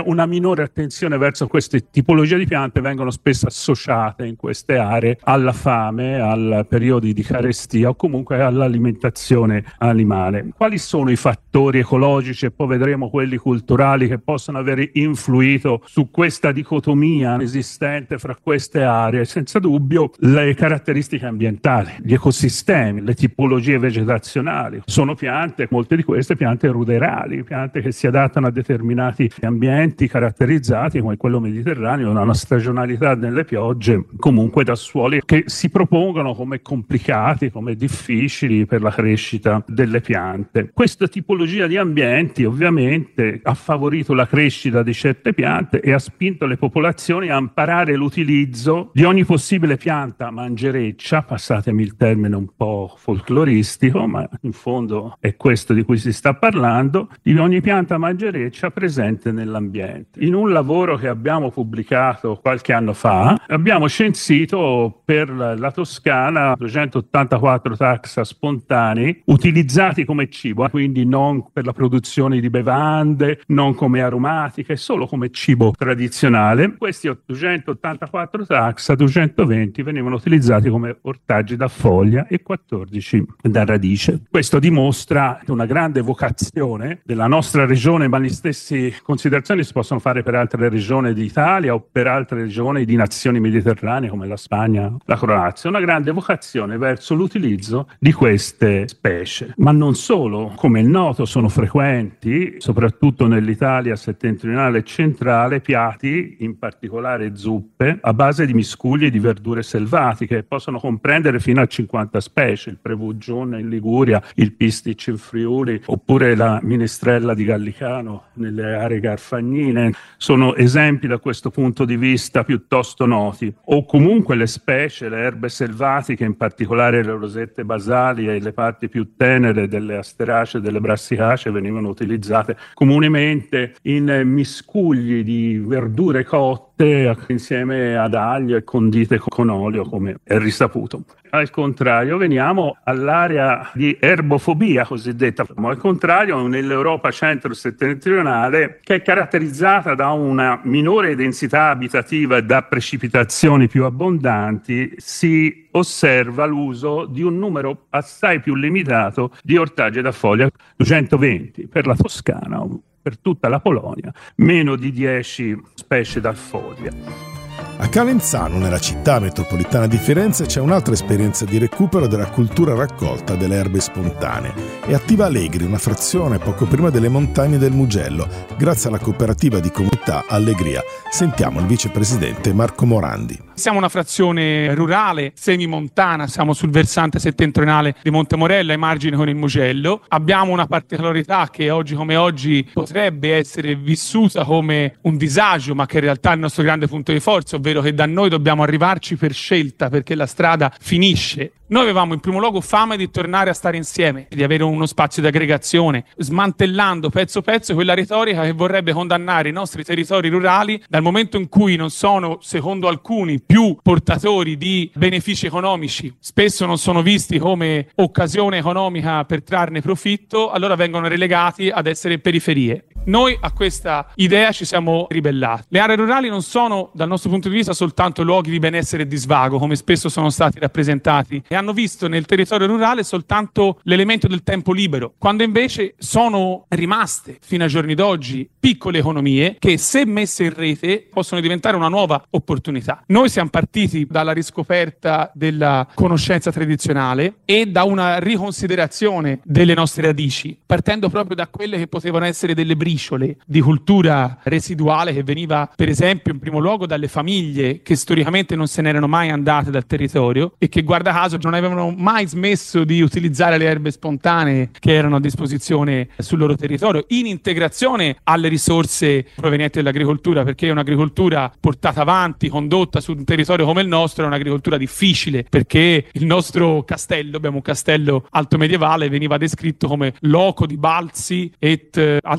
minore attenzione verso queste tipologie di piante vengono spesso associate in queste aree alla fame, al periodi di carestia o comunque all'alimentazione animale. Quali sono i fattori ecologici e poi vedremo quelli culturali che possono aver influito su questa dicotomia esistente fra queste aree? Senza dubbio le caratteristiche ambientali, gli ecosistemi, le tipologie vegetazionali. Sono piante, molte di queste piante ruderali, piante che si adattano a determinati ambienti caratterizzati come quello mediterraneo, da una stagionalità nelle piogge, comunque da suoli che si propongono come complicati, come difficili per la crescita delle piante. Questa tipologia di ambienti ovviamente ha favorito la crescita di certe piante e ha spinto le popolazioni a imparare l'utilizzo di ogni possibile pianta mangereccia, passatemi il termine un po' folcloristico, ma in fondo è questo di cui si sta parlando, di ogni pianta mangereccia presente nell'ambiente. In un lavoro che abbiamo pubblicato qualche anno fa, abbiamo censito per la Toscana 284 taxa spontanei utilizzati come cibo, quindi non per la produzione di bevande, non come aromatiche, solo come cibo tradizionale. Questi 284 taxa, 220 venivano utilizzati come ortaggi da foglia e 14 da radice. Questo dimostra una grande vocazione della nostra regione, ma le stesse considerazioni si possono fare per altre regioni d'Italia o per altre regioni di nazioni mediterranee come la Spagna, la Croazia. Una grande vocazione verso l'utilizzo di queste specie. Ma non solo, come è noto sono frequenti, soprattutto nell'Italia settentrionale e centrale, piatti, in particolare zuppe, a base di miscugli di verdure selvatiche, possono comprendere fino a 50 specie, il prevugione in Liguria, il pistic in Friuli, oppure la minestrella di Gallicano nelle aree garfagnine, sono esempi da questo punto di vista piuttosto noti. O comunque le specie, le erbe selvatiche, in particolare le rosette basali e le parti più tenere delle asteracee e delle brassicacee, venivano utilizzate comunemente in miscugli di verdure cotte insieme ad aglio e condite con olio, come è risaputo. Al contrario, veniamo all'area di erbofobia cosiddetta, ma al contrario nell'Europa centro-settentrionale, che è caratterizzata da una minore densità abitativa e da precipitazioni più abbondanti, si osserva l'uso di un numero assai più limitato di ortaggi da foglia, 220 per la Toscana, per tutta la Polonia, meno di 10 specie da foglia. A Calenzano, nella città metropolitana di Firenze, c'è un'altra esperienza di recupero della cultura raccolta delle erbe spontanee. È attiva Allegri, una frazione poco prima delle montagne del Mugello, grazie alla cooperativa di comunità Allegria. Sentiamo il vicepresidente Marco Morandi. Siamo una frazione rurale, semimontana, siamo sul versante settentrionale di Monte Morello, ai margini con il Mugello. Abbiamo una particolarità che oggi come oggi potrebbe essere vissuta come un disagio, ma che in realtà è il nostro grande punto di forza, ovvero che da noi dobbiamo arrivarci per scelta, perché la strada finisce. Noi avevamo in primo luogo fame di tornare a stare insieme, di avere uno spazio di aggregazione, smantellando pezzo pezzo quella retorica che vorrebbe condannare i nostri territori rurali dal momento in cui non sono, secondo alcuni, più portatori di benefici economici, spesso non sono visti come occasione economica per trarne profitto, allora vengono relegati ad essere periferie. Noi a questa idea ci siamo ribellati. Le aree rurali non sono, dal nostro punto di vista, soltanto luoghi di benessere e di svago, come spesso sono stati rappresentati, e hanno visto nel territorio rurale soltanto l'elemento del tempo libero, quando invece sono rimaste, fino ai giorni d'oggi, piccole economie che, se messe in rete, possono diventare una nuova opportunità. Noi siamo partiti dalla riscoperta della conoscenza tradizionale e da una riconsiderazione delle nostre radici, partendo proprio da quelle che potevano essere delle briciole di cultura residuale che veniva, per esempio, in primo luogo dalle famiglie che storicamente non se n'erano mai andate dal territorio e che, guarda caso, non avevano mai smesso di utilizzare le erbe spontanee che erano a disposizione sul loro territorio, in integrazione alle risorse provenienti dall'agricoltura, perché un'agricoltura portata avanti, condotta su un territorio come il nostro, è un'agricoltura difficile, perché il nostro castello, abbiamo un castello alto medievale, veniva descritto come loco di balzi et altri lochi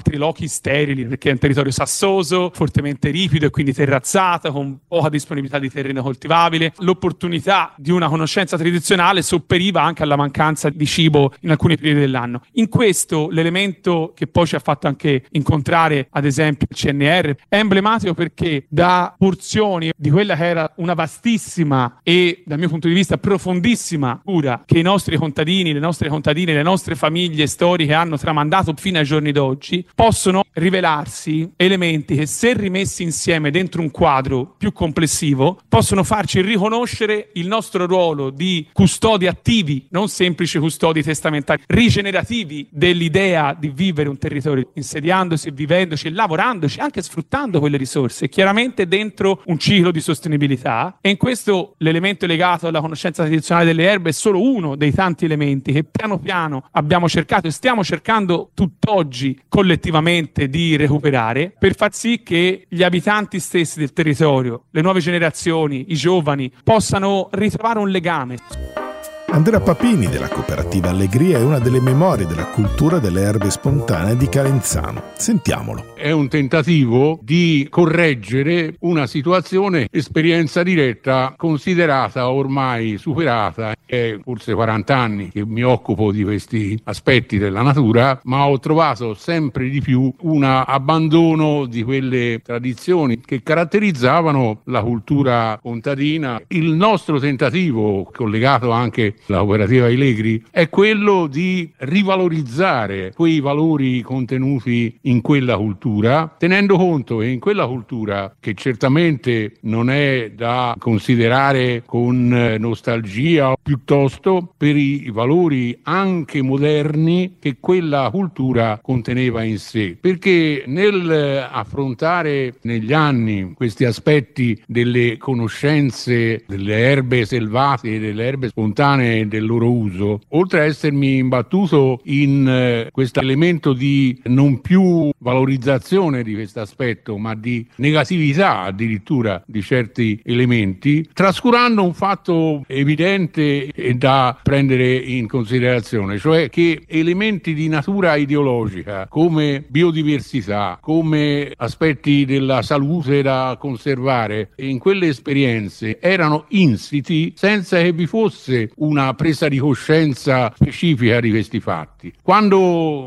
pochi sterili, perché è un territorio sassoso, fortemente ripido e quindi terrazzato, con poca disponibilità di terreno coltivabile. L'opportunità di una conoscenza tradizionale sopperiva anche alla mancanza di cibo in alcuni periodi dell'anno. In questo l'elemento che poi ci ha fatto anche incontrare ad esempio il CNR è emblematico, perché da porzioni di quella che era una vastissima e dal mio punto di vista profondissima cura che i nostri contadini, le nostre contadine, le nostre famiglie storiche hanno tramandato fino ai giorni d'oggi, possono rivelarsi elementi che, se rimessi insieme dentro un quadro più complessivo, possono farci riconoscere il nostro ruolo di custodi attivi, non semplici custodi testamentari, rigenerativi dell'idea di vivere un territorio, insediandosi, vivendoci e lavorandoci, anche sfruttando quelle risorse, chiaramente dentro un ciclo di sostenibilità. E in questo l'elemento legato alla conoscenza tradizionale delle erbe è solo uno dei tanti elementi che piano piano abbiamo cercato e stiamo cercando tutt'oggi collettivamente di recuperare, per far sì che gli abitanti stessi del territorio, le nuove generazioni, i giovani, possano ritrovare un legame. Andrea Papini della cooperativa Allegria è una delle memorie della cultura delle erbe spontanee di Calenzano. Sentiamolo. È un tentativo di correggere una situazione, esperienza diretta, considerata ormai superata. È forse 40 anni che mi occupo di questi aspetti della natura, ma ho trovato sempre di più un abbandono di quelle tradizioni che caratterizzavano la cultura contadina. Il nostro tentativo, collegato anche alla cooperativa Allegri, è quello di rivalorizzare quei valori contenuti in quella cultura, tenendo conto che in quella cultura, che certamente non è da considerare con nostalgia, piuttosto per i valori anche moderni che quella cultura conteneva in sé. Perché nel affrontare negli anni questi aspetti delle conoscenze delle erbe selvatiche, delle erbe spontanee e del loro uso, oltre a essermi imbattuto in questo elemento di non più valorizzazione di questo aspetto, ma di negatività addirittura di certi elementi, trascurando un fatto evidente e da prendere in considerazione, cioè che elementi di natura ideologica come biodiversità, come aspetti della salute da conservare, in quelle esperienze erano insiti senza che vi fosse una presa di coscienza specifica di questi fatti. Quando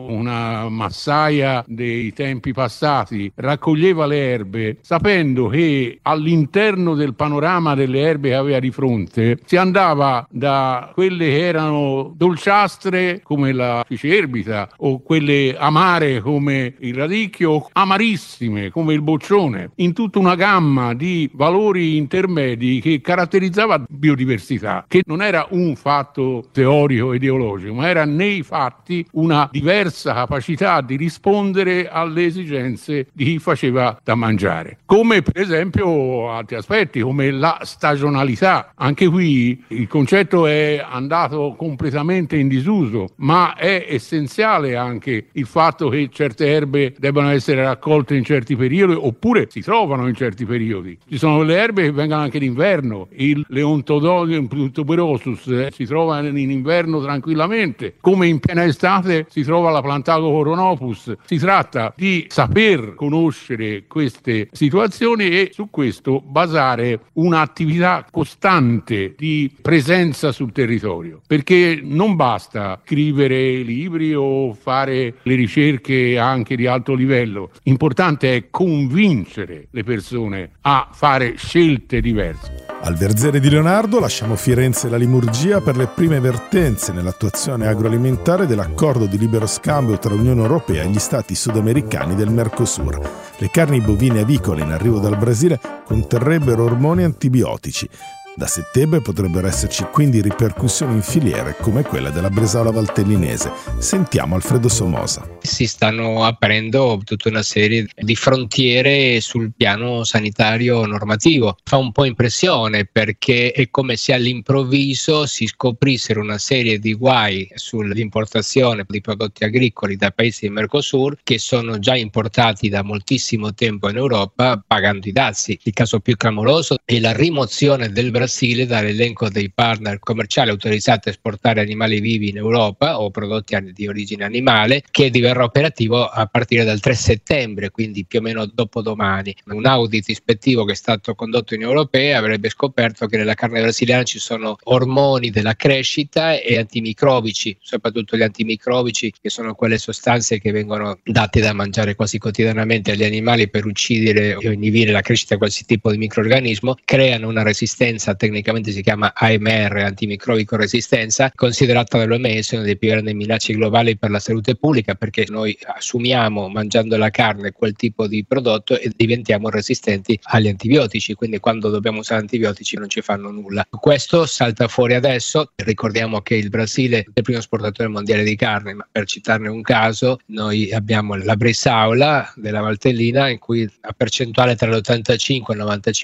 una massaia dei tempi passati raccoglieva le erbe, sapendo che all'interno del panorama delle erbe che aveva di fronte si andava da quelle che erano dolciastre come la ficerbita, o quelle amare come il radicchio, o amarissime come il boccione, in tutta una gamma di valori intermedi che caratterizzava biodiversità, che non era un fatto teorico ideologico, ma era nei fatti una diversa capacità di rispondere alle esigenze di chi faceva da mangiare. Come per esempio altri aspetti come la stagionalità. Anche qui il concetto è andato completamente in disuso, ma è essenziale anche il fatto che certe erbe debbano essere raccolte in certi periodi, oppure si trovano in certi periodi. Ci sono le erbe che vengono anche d'inverno, il Leontodonium tuberosus si trova in inverno tranquillamente, come in piena estate si trova la Plantago coronopus. Si tratta di saper conoscere queste situazioni e su questo basare un'attività costante di presenza sul territorio, perché non basta scrivere libri o fare le ricerche anche di alto livello, importante è convincere le persone a fare scelte diverse. Al Verzere di Leonardo lasciamo Firenze e la Limurgia per le prime vertenze nell'attuazione agroalimentare dell'accordo di libero scambio tra Unione Europea e gli stati sudamericani del Mercosur. Le carni bovine avicole in arrivo dal Brasile conterrebbero ormoni antibiotici. Da settembre potrebbero esserci quindi ripercussioni in filiere come quella della bresaola valtellinese. Sentiamo Alfredo Somoza. Si stanno aprendo tutta una serie di frontiere sul piano sanitario normativo. Fa un po' impressione perché è come se all'improvviso si scoprissero una serie di guai sull'importazione di prodotti agricoli da paesi del Mercosur che sono già importati da moltissimo tempo in Europa pagando i dazi. Il caso più clamoroso è la rimozione del Brasile Brasile dall'elenco dei partner commerciali autorizzati a esportare animali vivi in Europa o prodotti di origine animale, che diverrà operativo a partire dal 3 settembre, quindi più o meno dopodomani. Un audit ispettivo che è stato condotto in Europea avrebbe scoperto che nella carne brasiliana ci sono ormoni della crescita e antimicrobici, soprattutto gli antimicrobici, che sono quelle sostanze che vengono date da mangiare quasi quotidianamente agli animali per uccidere o inibire la crescita di qualsiasi tipo di microorganismo, creano una resistenza, tecnicamente si chiama AMR, antimicrobico resistenza, considerata dall'OMS una delle più grandi minacce globali per la salute pubblica, perché noi assumiamo mangiando la carne quel tipo di prodotto e diventiamo resistenti agli antibiotici, quindi quando dobbiamo usare antibiotici non ci fanno nulla. Questo salta fuori adesso. Ricordiamo che il Brasile è il primo esportatore mondiale di carne, ma per citarne un caso noi abbiamo la Bresaola della Valtellina, in cui a percentuale tra l'85 e il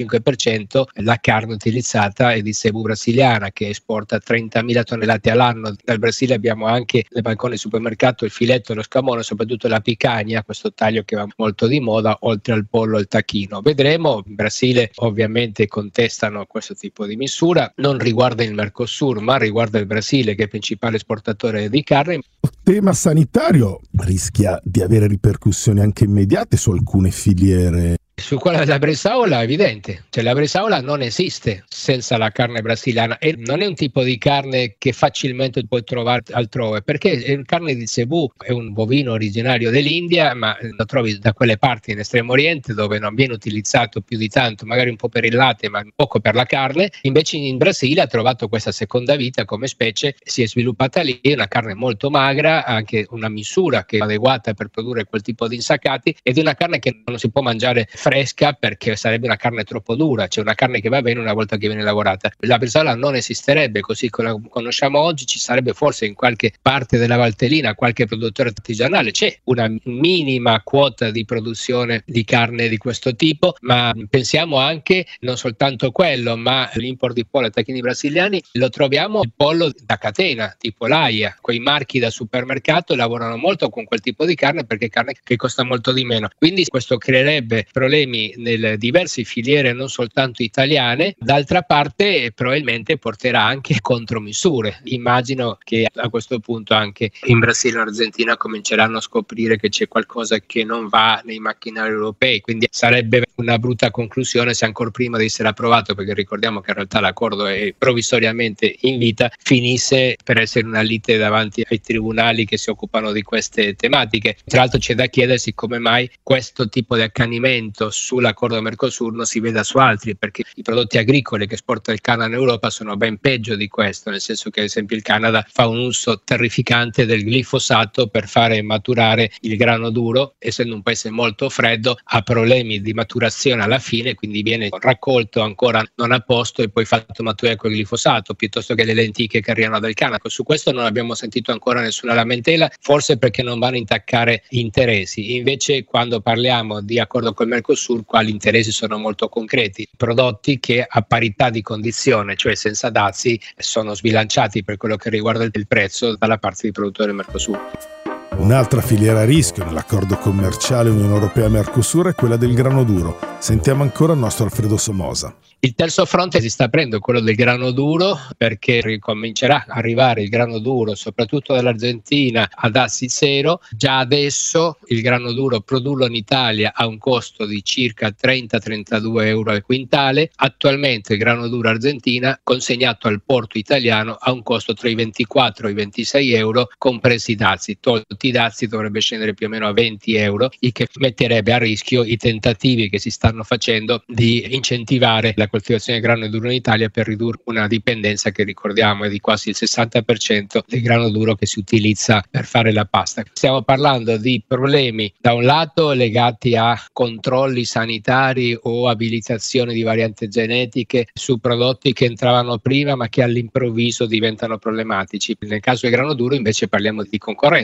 95% la carne utilizzata è di Cebu brasiliana, che esporta 30.000 tonnellate all'anno. Dal Brasile abbiamo anche le balconi del supermercato, il filetto, lo scamone, soprattutto la picanha, questo taglio che va molto di moda, oltre al pollo e il tacchino. Vedremo. In Brasile ovviamente contestano questo tipo di misura, non riguarda il Mercosur ma riguarda il Brasile, che è il principale esportatore di carne. Il tema sanitario rischia di avere ripercussioni anche immediate su alcune filiere. Su quella della Bresaola è evidente, cioè la Bresaola non esiste senza la carne brasiliana e non è un tipo di carne che facilmente puoi trovare altrove, perché è carne di Cebu, è un bovino originario dell'India, ma lo trovi da quelle parti in Estremo Oriente dove non viene utilizzato più di tanto, magari un po' per il latte ma poco per la carne. Invece in Brasile ha trovato questa seconda vita come specie, si è sviluppata lì, è una carne molto magra, anche una misura che è adeguata per produrre quel tipo di insaccati, ed è una carne che non si può mangiare fresca perché sarebbe una carne troppo dura, cioè una carne che va bene una volta che viene lavorata. La bresaola non esisterebbe così come la conosciamo oggi, ci sarebbe forse in qualche parte della Valtellina qualche produttore artigianale, c'è una minima quota di produzione di carne di questo tipo, ma pensiamo anche non soltanto quello, ma l'import di pollo e tacchini brasiliani lo troviamo il pollo da catena, tipo l'Aia, quei marchi da supermercato lavorano molto con quel tipo di carne perché è carne che costa molto di meno, quindi questo creerebbe problemi nelle diverse filiere non soltanto italiane. D'altra parte probabilmente porterà anche contromisure. Immagino che a questo punto anche in Brasile e in Argentina cominceranno a scoprire che c'è qualcosa che non va nei macchinari europei, quindi sarebbe una brutta conclusione se ancora prima di essere approvato, perché ricordiamo che in realtà l'accordo è provvisoriamente in vita, finisse per essere una lite davanti ai tribunali che si occupano di queste tematiche. Tra l'altro c'è da chiedersi come mai questo tipo di accanimento sull'accordo Mercosur non si veda su altri, perché i prodotti agricoli che esporta il Canada in Europa sono ben peggio di questo, nel senso che ad esempio il Canada fa un uso terrificante del glifosato per fare maturare il grano duro, essendo un paese molto freddo ha problemi di maturazione alla fine, quindi viene raccolto ancora non a posto e poi fatto maturare con il glifosato, piuttosto che le lenticchie che arrivano dal Canada. Su questo non abbiamo sentito ancora nessuna lamentela, forse perché non vanno a intaccare interessi. Invece quando parliamo di accordo col Mercosur, qua gli interessi sono molto concreti, prodotti che a parità di condizione, cioè senza dazi, sono sbilanciati per quello che riguarda il prezzo dalla parte dei produttori del Mercosur. Un'altra filiera a rischio nell'accordo commerciale Unione Europea-Mercosur è quella del grano duro. Sentiamo ancora il nostro Alfredo Somoza. Il terzo fronte si sta aprendo, quello del grano duro, perché ricomincerà a arrivare il grano duro soprattutto dall'Argentina a dazi zero. Già adesso il grano duro produrlo in Italia ha un costo di circa 30-32 euro al quintale. Attualmente il grano duro argentina consegnato al porto italiano ha un costo tra i 24 e i 26 euro compresi i dazi. Tolti i dazi dovrebbe scendere più o meno a 20 euro, il che metterebbe a rischio i tentativi che si stanno facendo di incentivare la coltivazione del grano duro in Italia per ridurre una dipendenza che ricordiamo è di quasi il 60% del grano duro che si utilizza per fare la pasta. Stiamo parlando di problemi da un lato legati a controlli sanitari o abilitazione di varianti genetiche su prodotti che entravano prima ma che all'improvviso diventano problematici. Nel caso del grano duro invece parliamo di concorrenza. Quello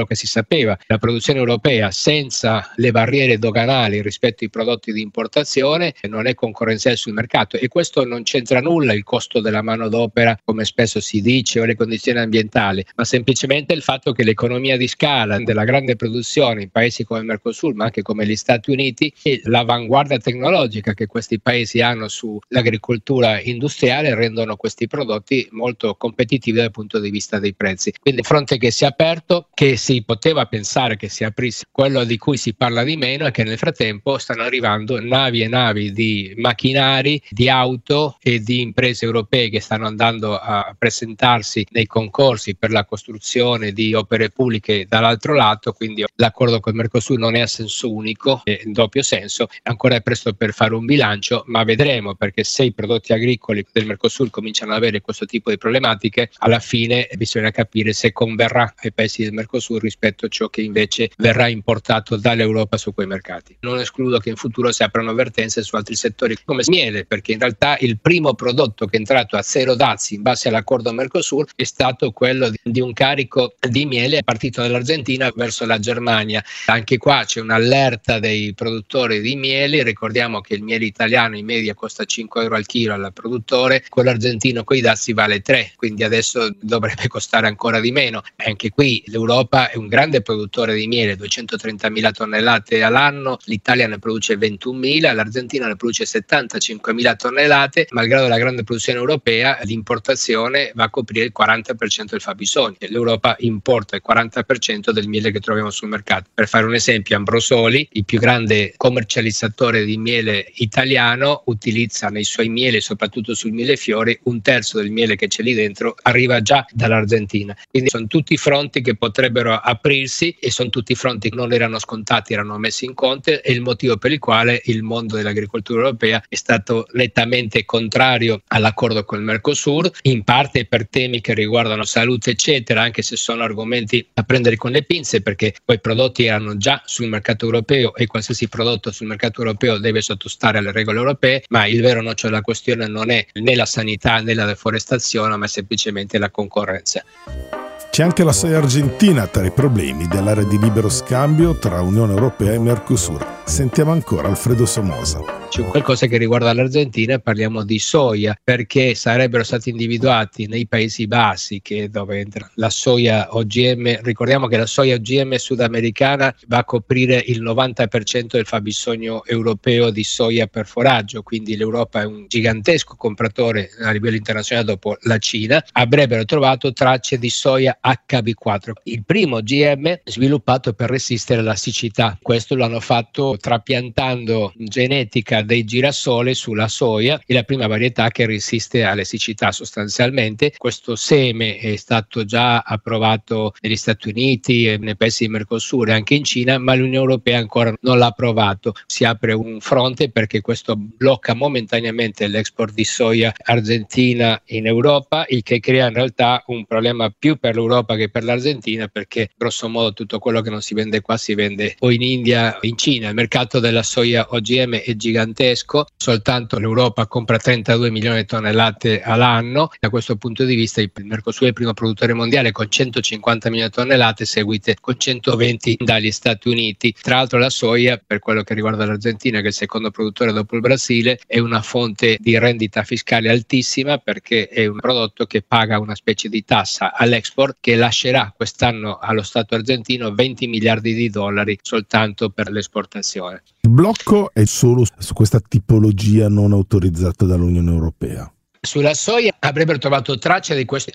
quello che si sapeva. La produzione europea senza le barriere doganali rispetto ai prodotti di importazione non è concorrenziale sul mercato, e questo non c'entra nulla il costo della manodopera, come spesso si dice, o le condizioni ambientali, ma semplicemente il fatto che l'economia di scala della grande produzione in paesi come il Mercosur, ma anche come gli Stati Uniti, e l'avanguardia tecnologica che questi paesi hanno sull'agricoltura industriale rendono questi prodotti molto competitivi dal punto di vista dei prezzi. Quindi il fronte che si è aperto, che si poteva pensare che si aprisse, quello di cui si parla di meno è che nel frattempo stanno arrivando navi e navi di macchinari, di auto e di imprese europee che stanno andando a presentarsi nei concorsi per la costruzione di opere pubbliche dall'altro lato, quindi l'accordo con il Mercosur non è a senso unico, è in doppio senso. Ancora è presto per fare un bilancio, ma vedremo, perché se i prodotti agricoli del Mercosur cominciano ad avere questo tipo di problematiche, alla fine bisogna capire se converrà ai paesi del Mercosur rispetto a ciò che invece verrà importato dall'Europa su quei mercati. Non escludo che in futuro si aprano vertenze su altri settori come il miele, perché in realtà il primo prodotto che è entrato a zero dazi in base all'accordo Mercosur è stato quello di un carico di miele partito dall'Argentina verso la Germania. Anche qua c'è un'allerta dei produttori di mieli. Ricordiamo che il miele italiano in media costa 5 euro al chilo al produttore, quello argentino con i dazi vale 3, quindi adesso dovrebbe costare ancora di meno. Anche qui l'Europa è un grande produttore di miele, 230.000 tonnellate all'anno, l'Italia ne produce 21.000, l'Argentina ne produce 75.000 tonnellate. Malgrado la grande produzione europea, l'importazione va a coprire il 40% del fabbisogno. L'Europa importa il 40% del miele che troviamo sul mercato. Per fare un esempio, Ambrosoli, il più grande commercializzatore di miele italiano, utilizza nei suoi mieli, soprattutto sul millefiori, un terzo del miele che c'è lì dentro arriva già dall'Argentina. Quindi sono tutti fronti che potrebbero aprirsi, e sono tutti fronti che non erano scontati, erano messi in conto, e il motivo per il quale il mondo dell'agricoltura europea è stato nettamente contrario all'accordo con il Mercosur, in parte per temi che riguardano salute eccetera, anche se sono argomenti da prendere con le pinze, perché quei prodotti erano già sul mercato europeo e qualsiasi prodotto sul mercato europeo deve sottostare alle regole europee, ma il vero nocciolo della questione non è né la sanità né la deforestazione, ma semplicemente la concorrenza. C'è anche la soia argentina tra i problemi dell'area di libero scambio tra Unione Europea e Mercosur. Sentiamo ancora Alfredo Somoza. C'è qualcosa che riguarda l'Argentina, parliamo di soia, perché sarebbero stati individuati nei Paesi Bassi, che dove entra la soia OGM. Ricordiamo che la soia OGM sudamericana va a coprire il 90% del fabbisogno europeo di soia per foraggio, quindi l'Europa è un gigantesco compratore a livello internazionale dopo la Cina. Avrebbero trovato tracce di soia HB4, il primo OGM sviluppato per resistere alla siccità. Questo lo hanno fatto trapiantando genetica dei girasole sulla soia, è la prima varietà che resiste alle siccità sostanzialmente. Questo seme è stato già approvato negli Stati Uniti e nei paesi di Mercosur e anche in Cina, ma l'Unione Europea ancora non l'ha approvato. Si apre un fronte perché questo blocca momentaneamente l'export di soia argentina in Europa, il che crea in realtà un problema più per l'Europa che per l'Argentina, perché grosso modo tutto quello che non si vende qua si vende o in India o in Cina. Il mercato della soia OGM è gigantesco, soltanto l'Europa compra 32 milioni di tonnellate all'anno. Da questo punto di vista il Mercosur è il primo produttore mondiale con 150 milioni di tonnellate, seguite con 120 dagli Stati Uniti. Tra l'altro la soia, per quello che riguarda l'Argentina, che è il secondo produttore dopo il Brasile, è una fonte di rendita fiscale altissima, perché è un prodotto che paga una specie di tassa all'export che lascerà quest'anno allo Stato argentino 20 miliardi di dollari soltanto per l'esportazione. Il blocco è solo su questa tipologia non autorizzata dall'Unione Europea. Sulla soia avrebbero trovato traccia di questo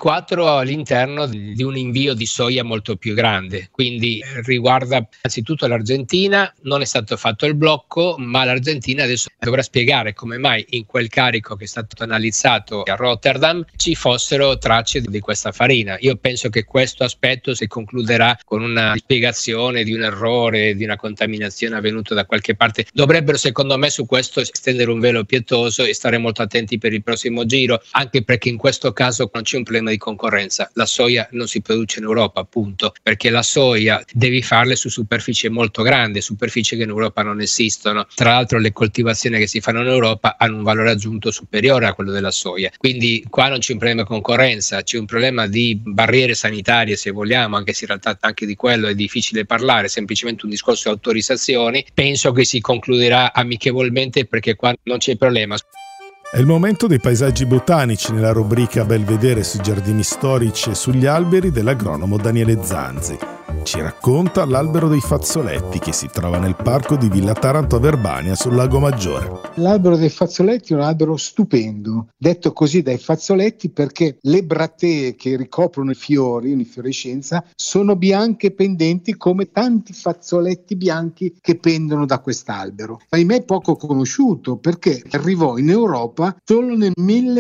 HB4 all'interno di un invio di soia molto più grande, quindi riguarda anzitutto l'Argentina. Non è stato fatto il blocco, ma l'Argentina adesso dovrà spiegare come mai in quel carico che è stato analizzato a Rotterdam ci fossero tracce di questa farina. Io penso che questo aspetto si concluderà con una spiegazione di un errore, di una contaminazione avvenuta da qualche parte. Dovrebbero secondo me su questo estendere un velo pietoso e stare molto attenti per il prossimo giro, anche perché in questo caso non c'è un problema di concorrenza. La soia non si produce in Europa, appunto, perché la soia devi farle su superficie molto grandi, superfici che in Europa non esistono. Tra l'altro le coltivazioni che si fanno in Europa hanno un valore aggiunto superiore a quello della soia, quindi qua non c'è un problema di concorrenza, c'è un problema di barriere sanitarie, se vogliamo, anche se in realtà anche di quello è difficile parlare, è semplicemente un discorso di autorizzazioni. Penso che si concluderà amichevolmente, perché qua non c'è problema. È il momento dei paesaggi botanici nella rubrica Belvedere sui giardini storici e sugli alberi dell'agronomo Daniele Zanzi. Ci racconta l'albero dei fazzoletti che si trova nel parco di Villa Taranto a Verbania sul Lago Maggiore. L'albero dei fazzoletti è un albero stupendo, detto così dai fazzoletti perché le brattee che ricoprono i fiori, l'infiorescenza, sono bianche pendenti come tanti fazzoletti bianchi che pendono da quest'albero. Ahimè poco conosciuto perché arrivò in Europa solo nel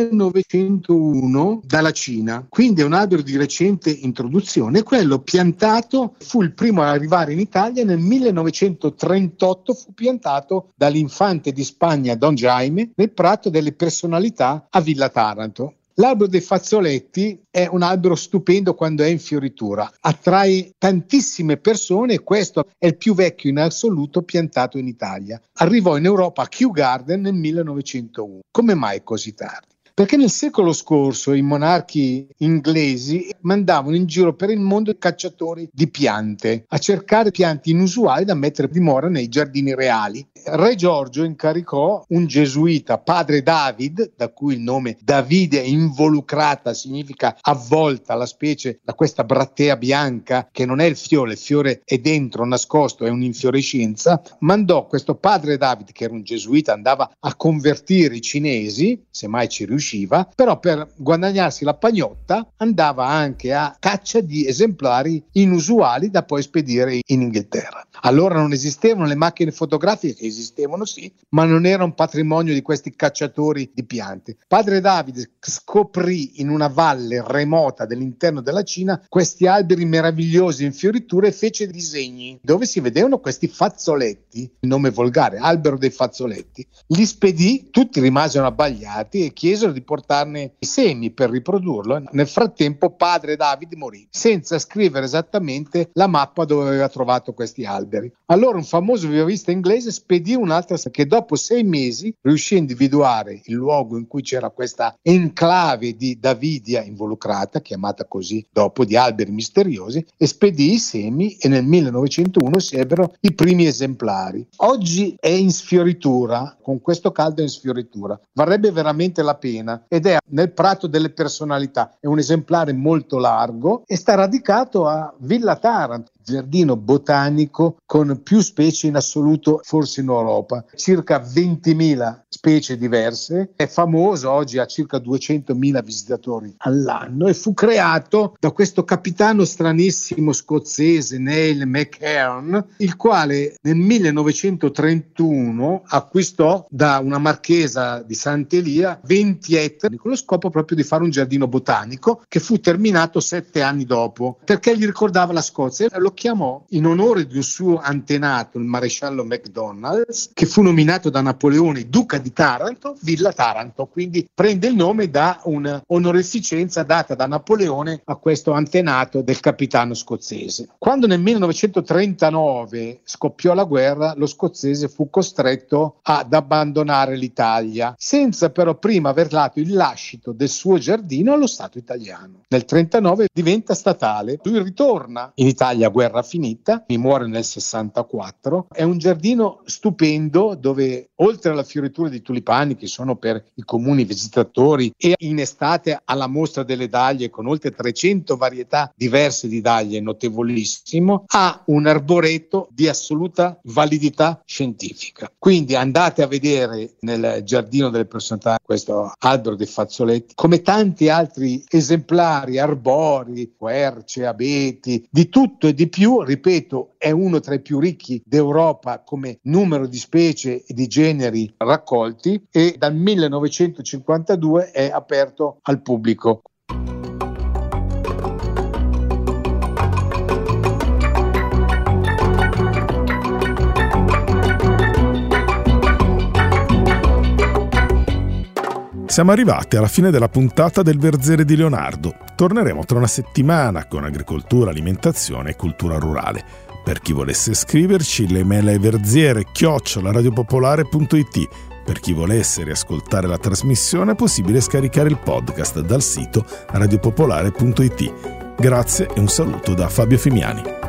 1901 dalla Cina, quindi è un albero di recente introduzione. Quello piantato fu il primo ad arrivare in Italia nel 1938, fu piantato dall'infante di Spagna Don Jaime nel Prato delle Personalità a Villa Taranto. L'albero dei fazzoletti è un albero stupendo quando è in fioritura, attrae tantissime persone e questo è il più vecchio in assoluto piantato in Italia. Arrivò in Europa a Kew Garden nel 1901. Come mai così tardi? Perché nel secolo scorso i monarchi inglesi mandavano in giro per il mondo i cacciatori di piante a cercare piante inusuali da mettere a dimora nei giardini reali. Re Giorgio incaricò un gesuita, padre David, da cui il nome Davide involucrata significa avvolta la specie da questa brattea bianca che non è il fiore è dentro nascosto, è un'infiorescenza. Mandò questo padre David, che era un gesuita, andava a convertire i cinesi, se mai ci riusciva, però per guadagnarsi la pagnotta andava anche a caccia di esemplari inusuali da poi spedire in Inghilterra. Allora non esistevano le macchine fotografiche, esistevano sì, ma non era un patrimonio di questi cacciatori di piante. Padre Davide scoprì in una valle remota dell'interno della Cina questi alberi meravigliosi in fioritura e fece disegni dove si vedevano questi fazzoletti, il nome volgare, albero dei fazzoletti. Li spedì, tutti rimasero abbagliati e chiesero di portarne i semi per riprodurlo. Nel frattempo padre Davide morì senza scrivere esattamente la mappa dove aveva trovato questi alberi. Allora un famoso viavista inglese spedì un'altra che dopo 6 mesi riuscì a individuare il luogo in cui c'era questa enclave di Davidia involucrata, chiamata così dopo, di alberi misteriosi, e spedì i semi e nel 1901 si ebbero i primi esemplari. Oggi è in sfioritura, con questo caldo è in sfioritura, varrebbe veramente la pena ed è nel Prato delle Personalità, è un esemplare molto largo e sta radicato a Villa Taranto, giardino botanico con più specie in assoluto forse in Europa, circa 20.000 specie diverse, è famoso, oggi ha circa 200.000 visitatori all'anno e fu creato da questo capitano stranissimo scozzese Neil McCahon, il quale nel 1931 acquistò da una marchesa di Sant'Elia 20 ettari con lo scopo proprio di fare un giardino botanico che fu terminato 7 anni dopo perché gli ricordava la Scozia. Lo chiamò in onore di un suo antenato, il maresciallo MacDonald, che fu nominato da Napoleone duca di Taranto, Villa Taranto, quindi prende il nome da un'onorificenza data da Napoleone a questo antenato del capitano scozzese. Quando nel 1939 scoppiò la guerra, lo scozzese fu costretto ad abbandonare l'Italia, senza però prima aver dato il lascito del suo giardino allo Stato italiano. Nel 1939 diventa statale, lui ritorna in Italia, guerra finita, mi muore nel 64. È un giardino stupendo dove oltre alla fioritura di tulipani che sono per i comuni visitatori e in estate alla mostra delle daglie con oltre 300 varietà diverse di daglie, notevolissimo, ha un arboreto di assoluta validità scientifica. Quindi andate a vedere nel giardino delle personalità questo albero dei fazzoletti come tanti altri esemplari arbori, querce, abeti, di tutto e di più. Ripeto, è uno tra i più ricchi d'Europa come numero di specie e di generi raccolti e dal 1952 è aperto al pubblico. Siamo arrivati alla fine della puntata del Verzere di Leonardo. Torneremo tra una settimana con agricoltura, alimentazione e cultura rurale. Per chi volesse scriverci, l'email è verziere@radiopopolare.it. Per chi volesse riascoltare la trasmissione è possibile scaricare il podcast dal sito radiopopolare.it. Grazie e un saluto da Fabio Fimiani.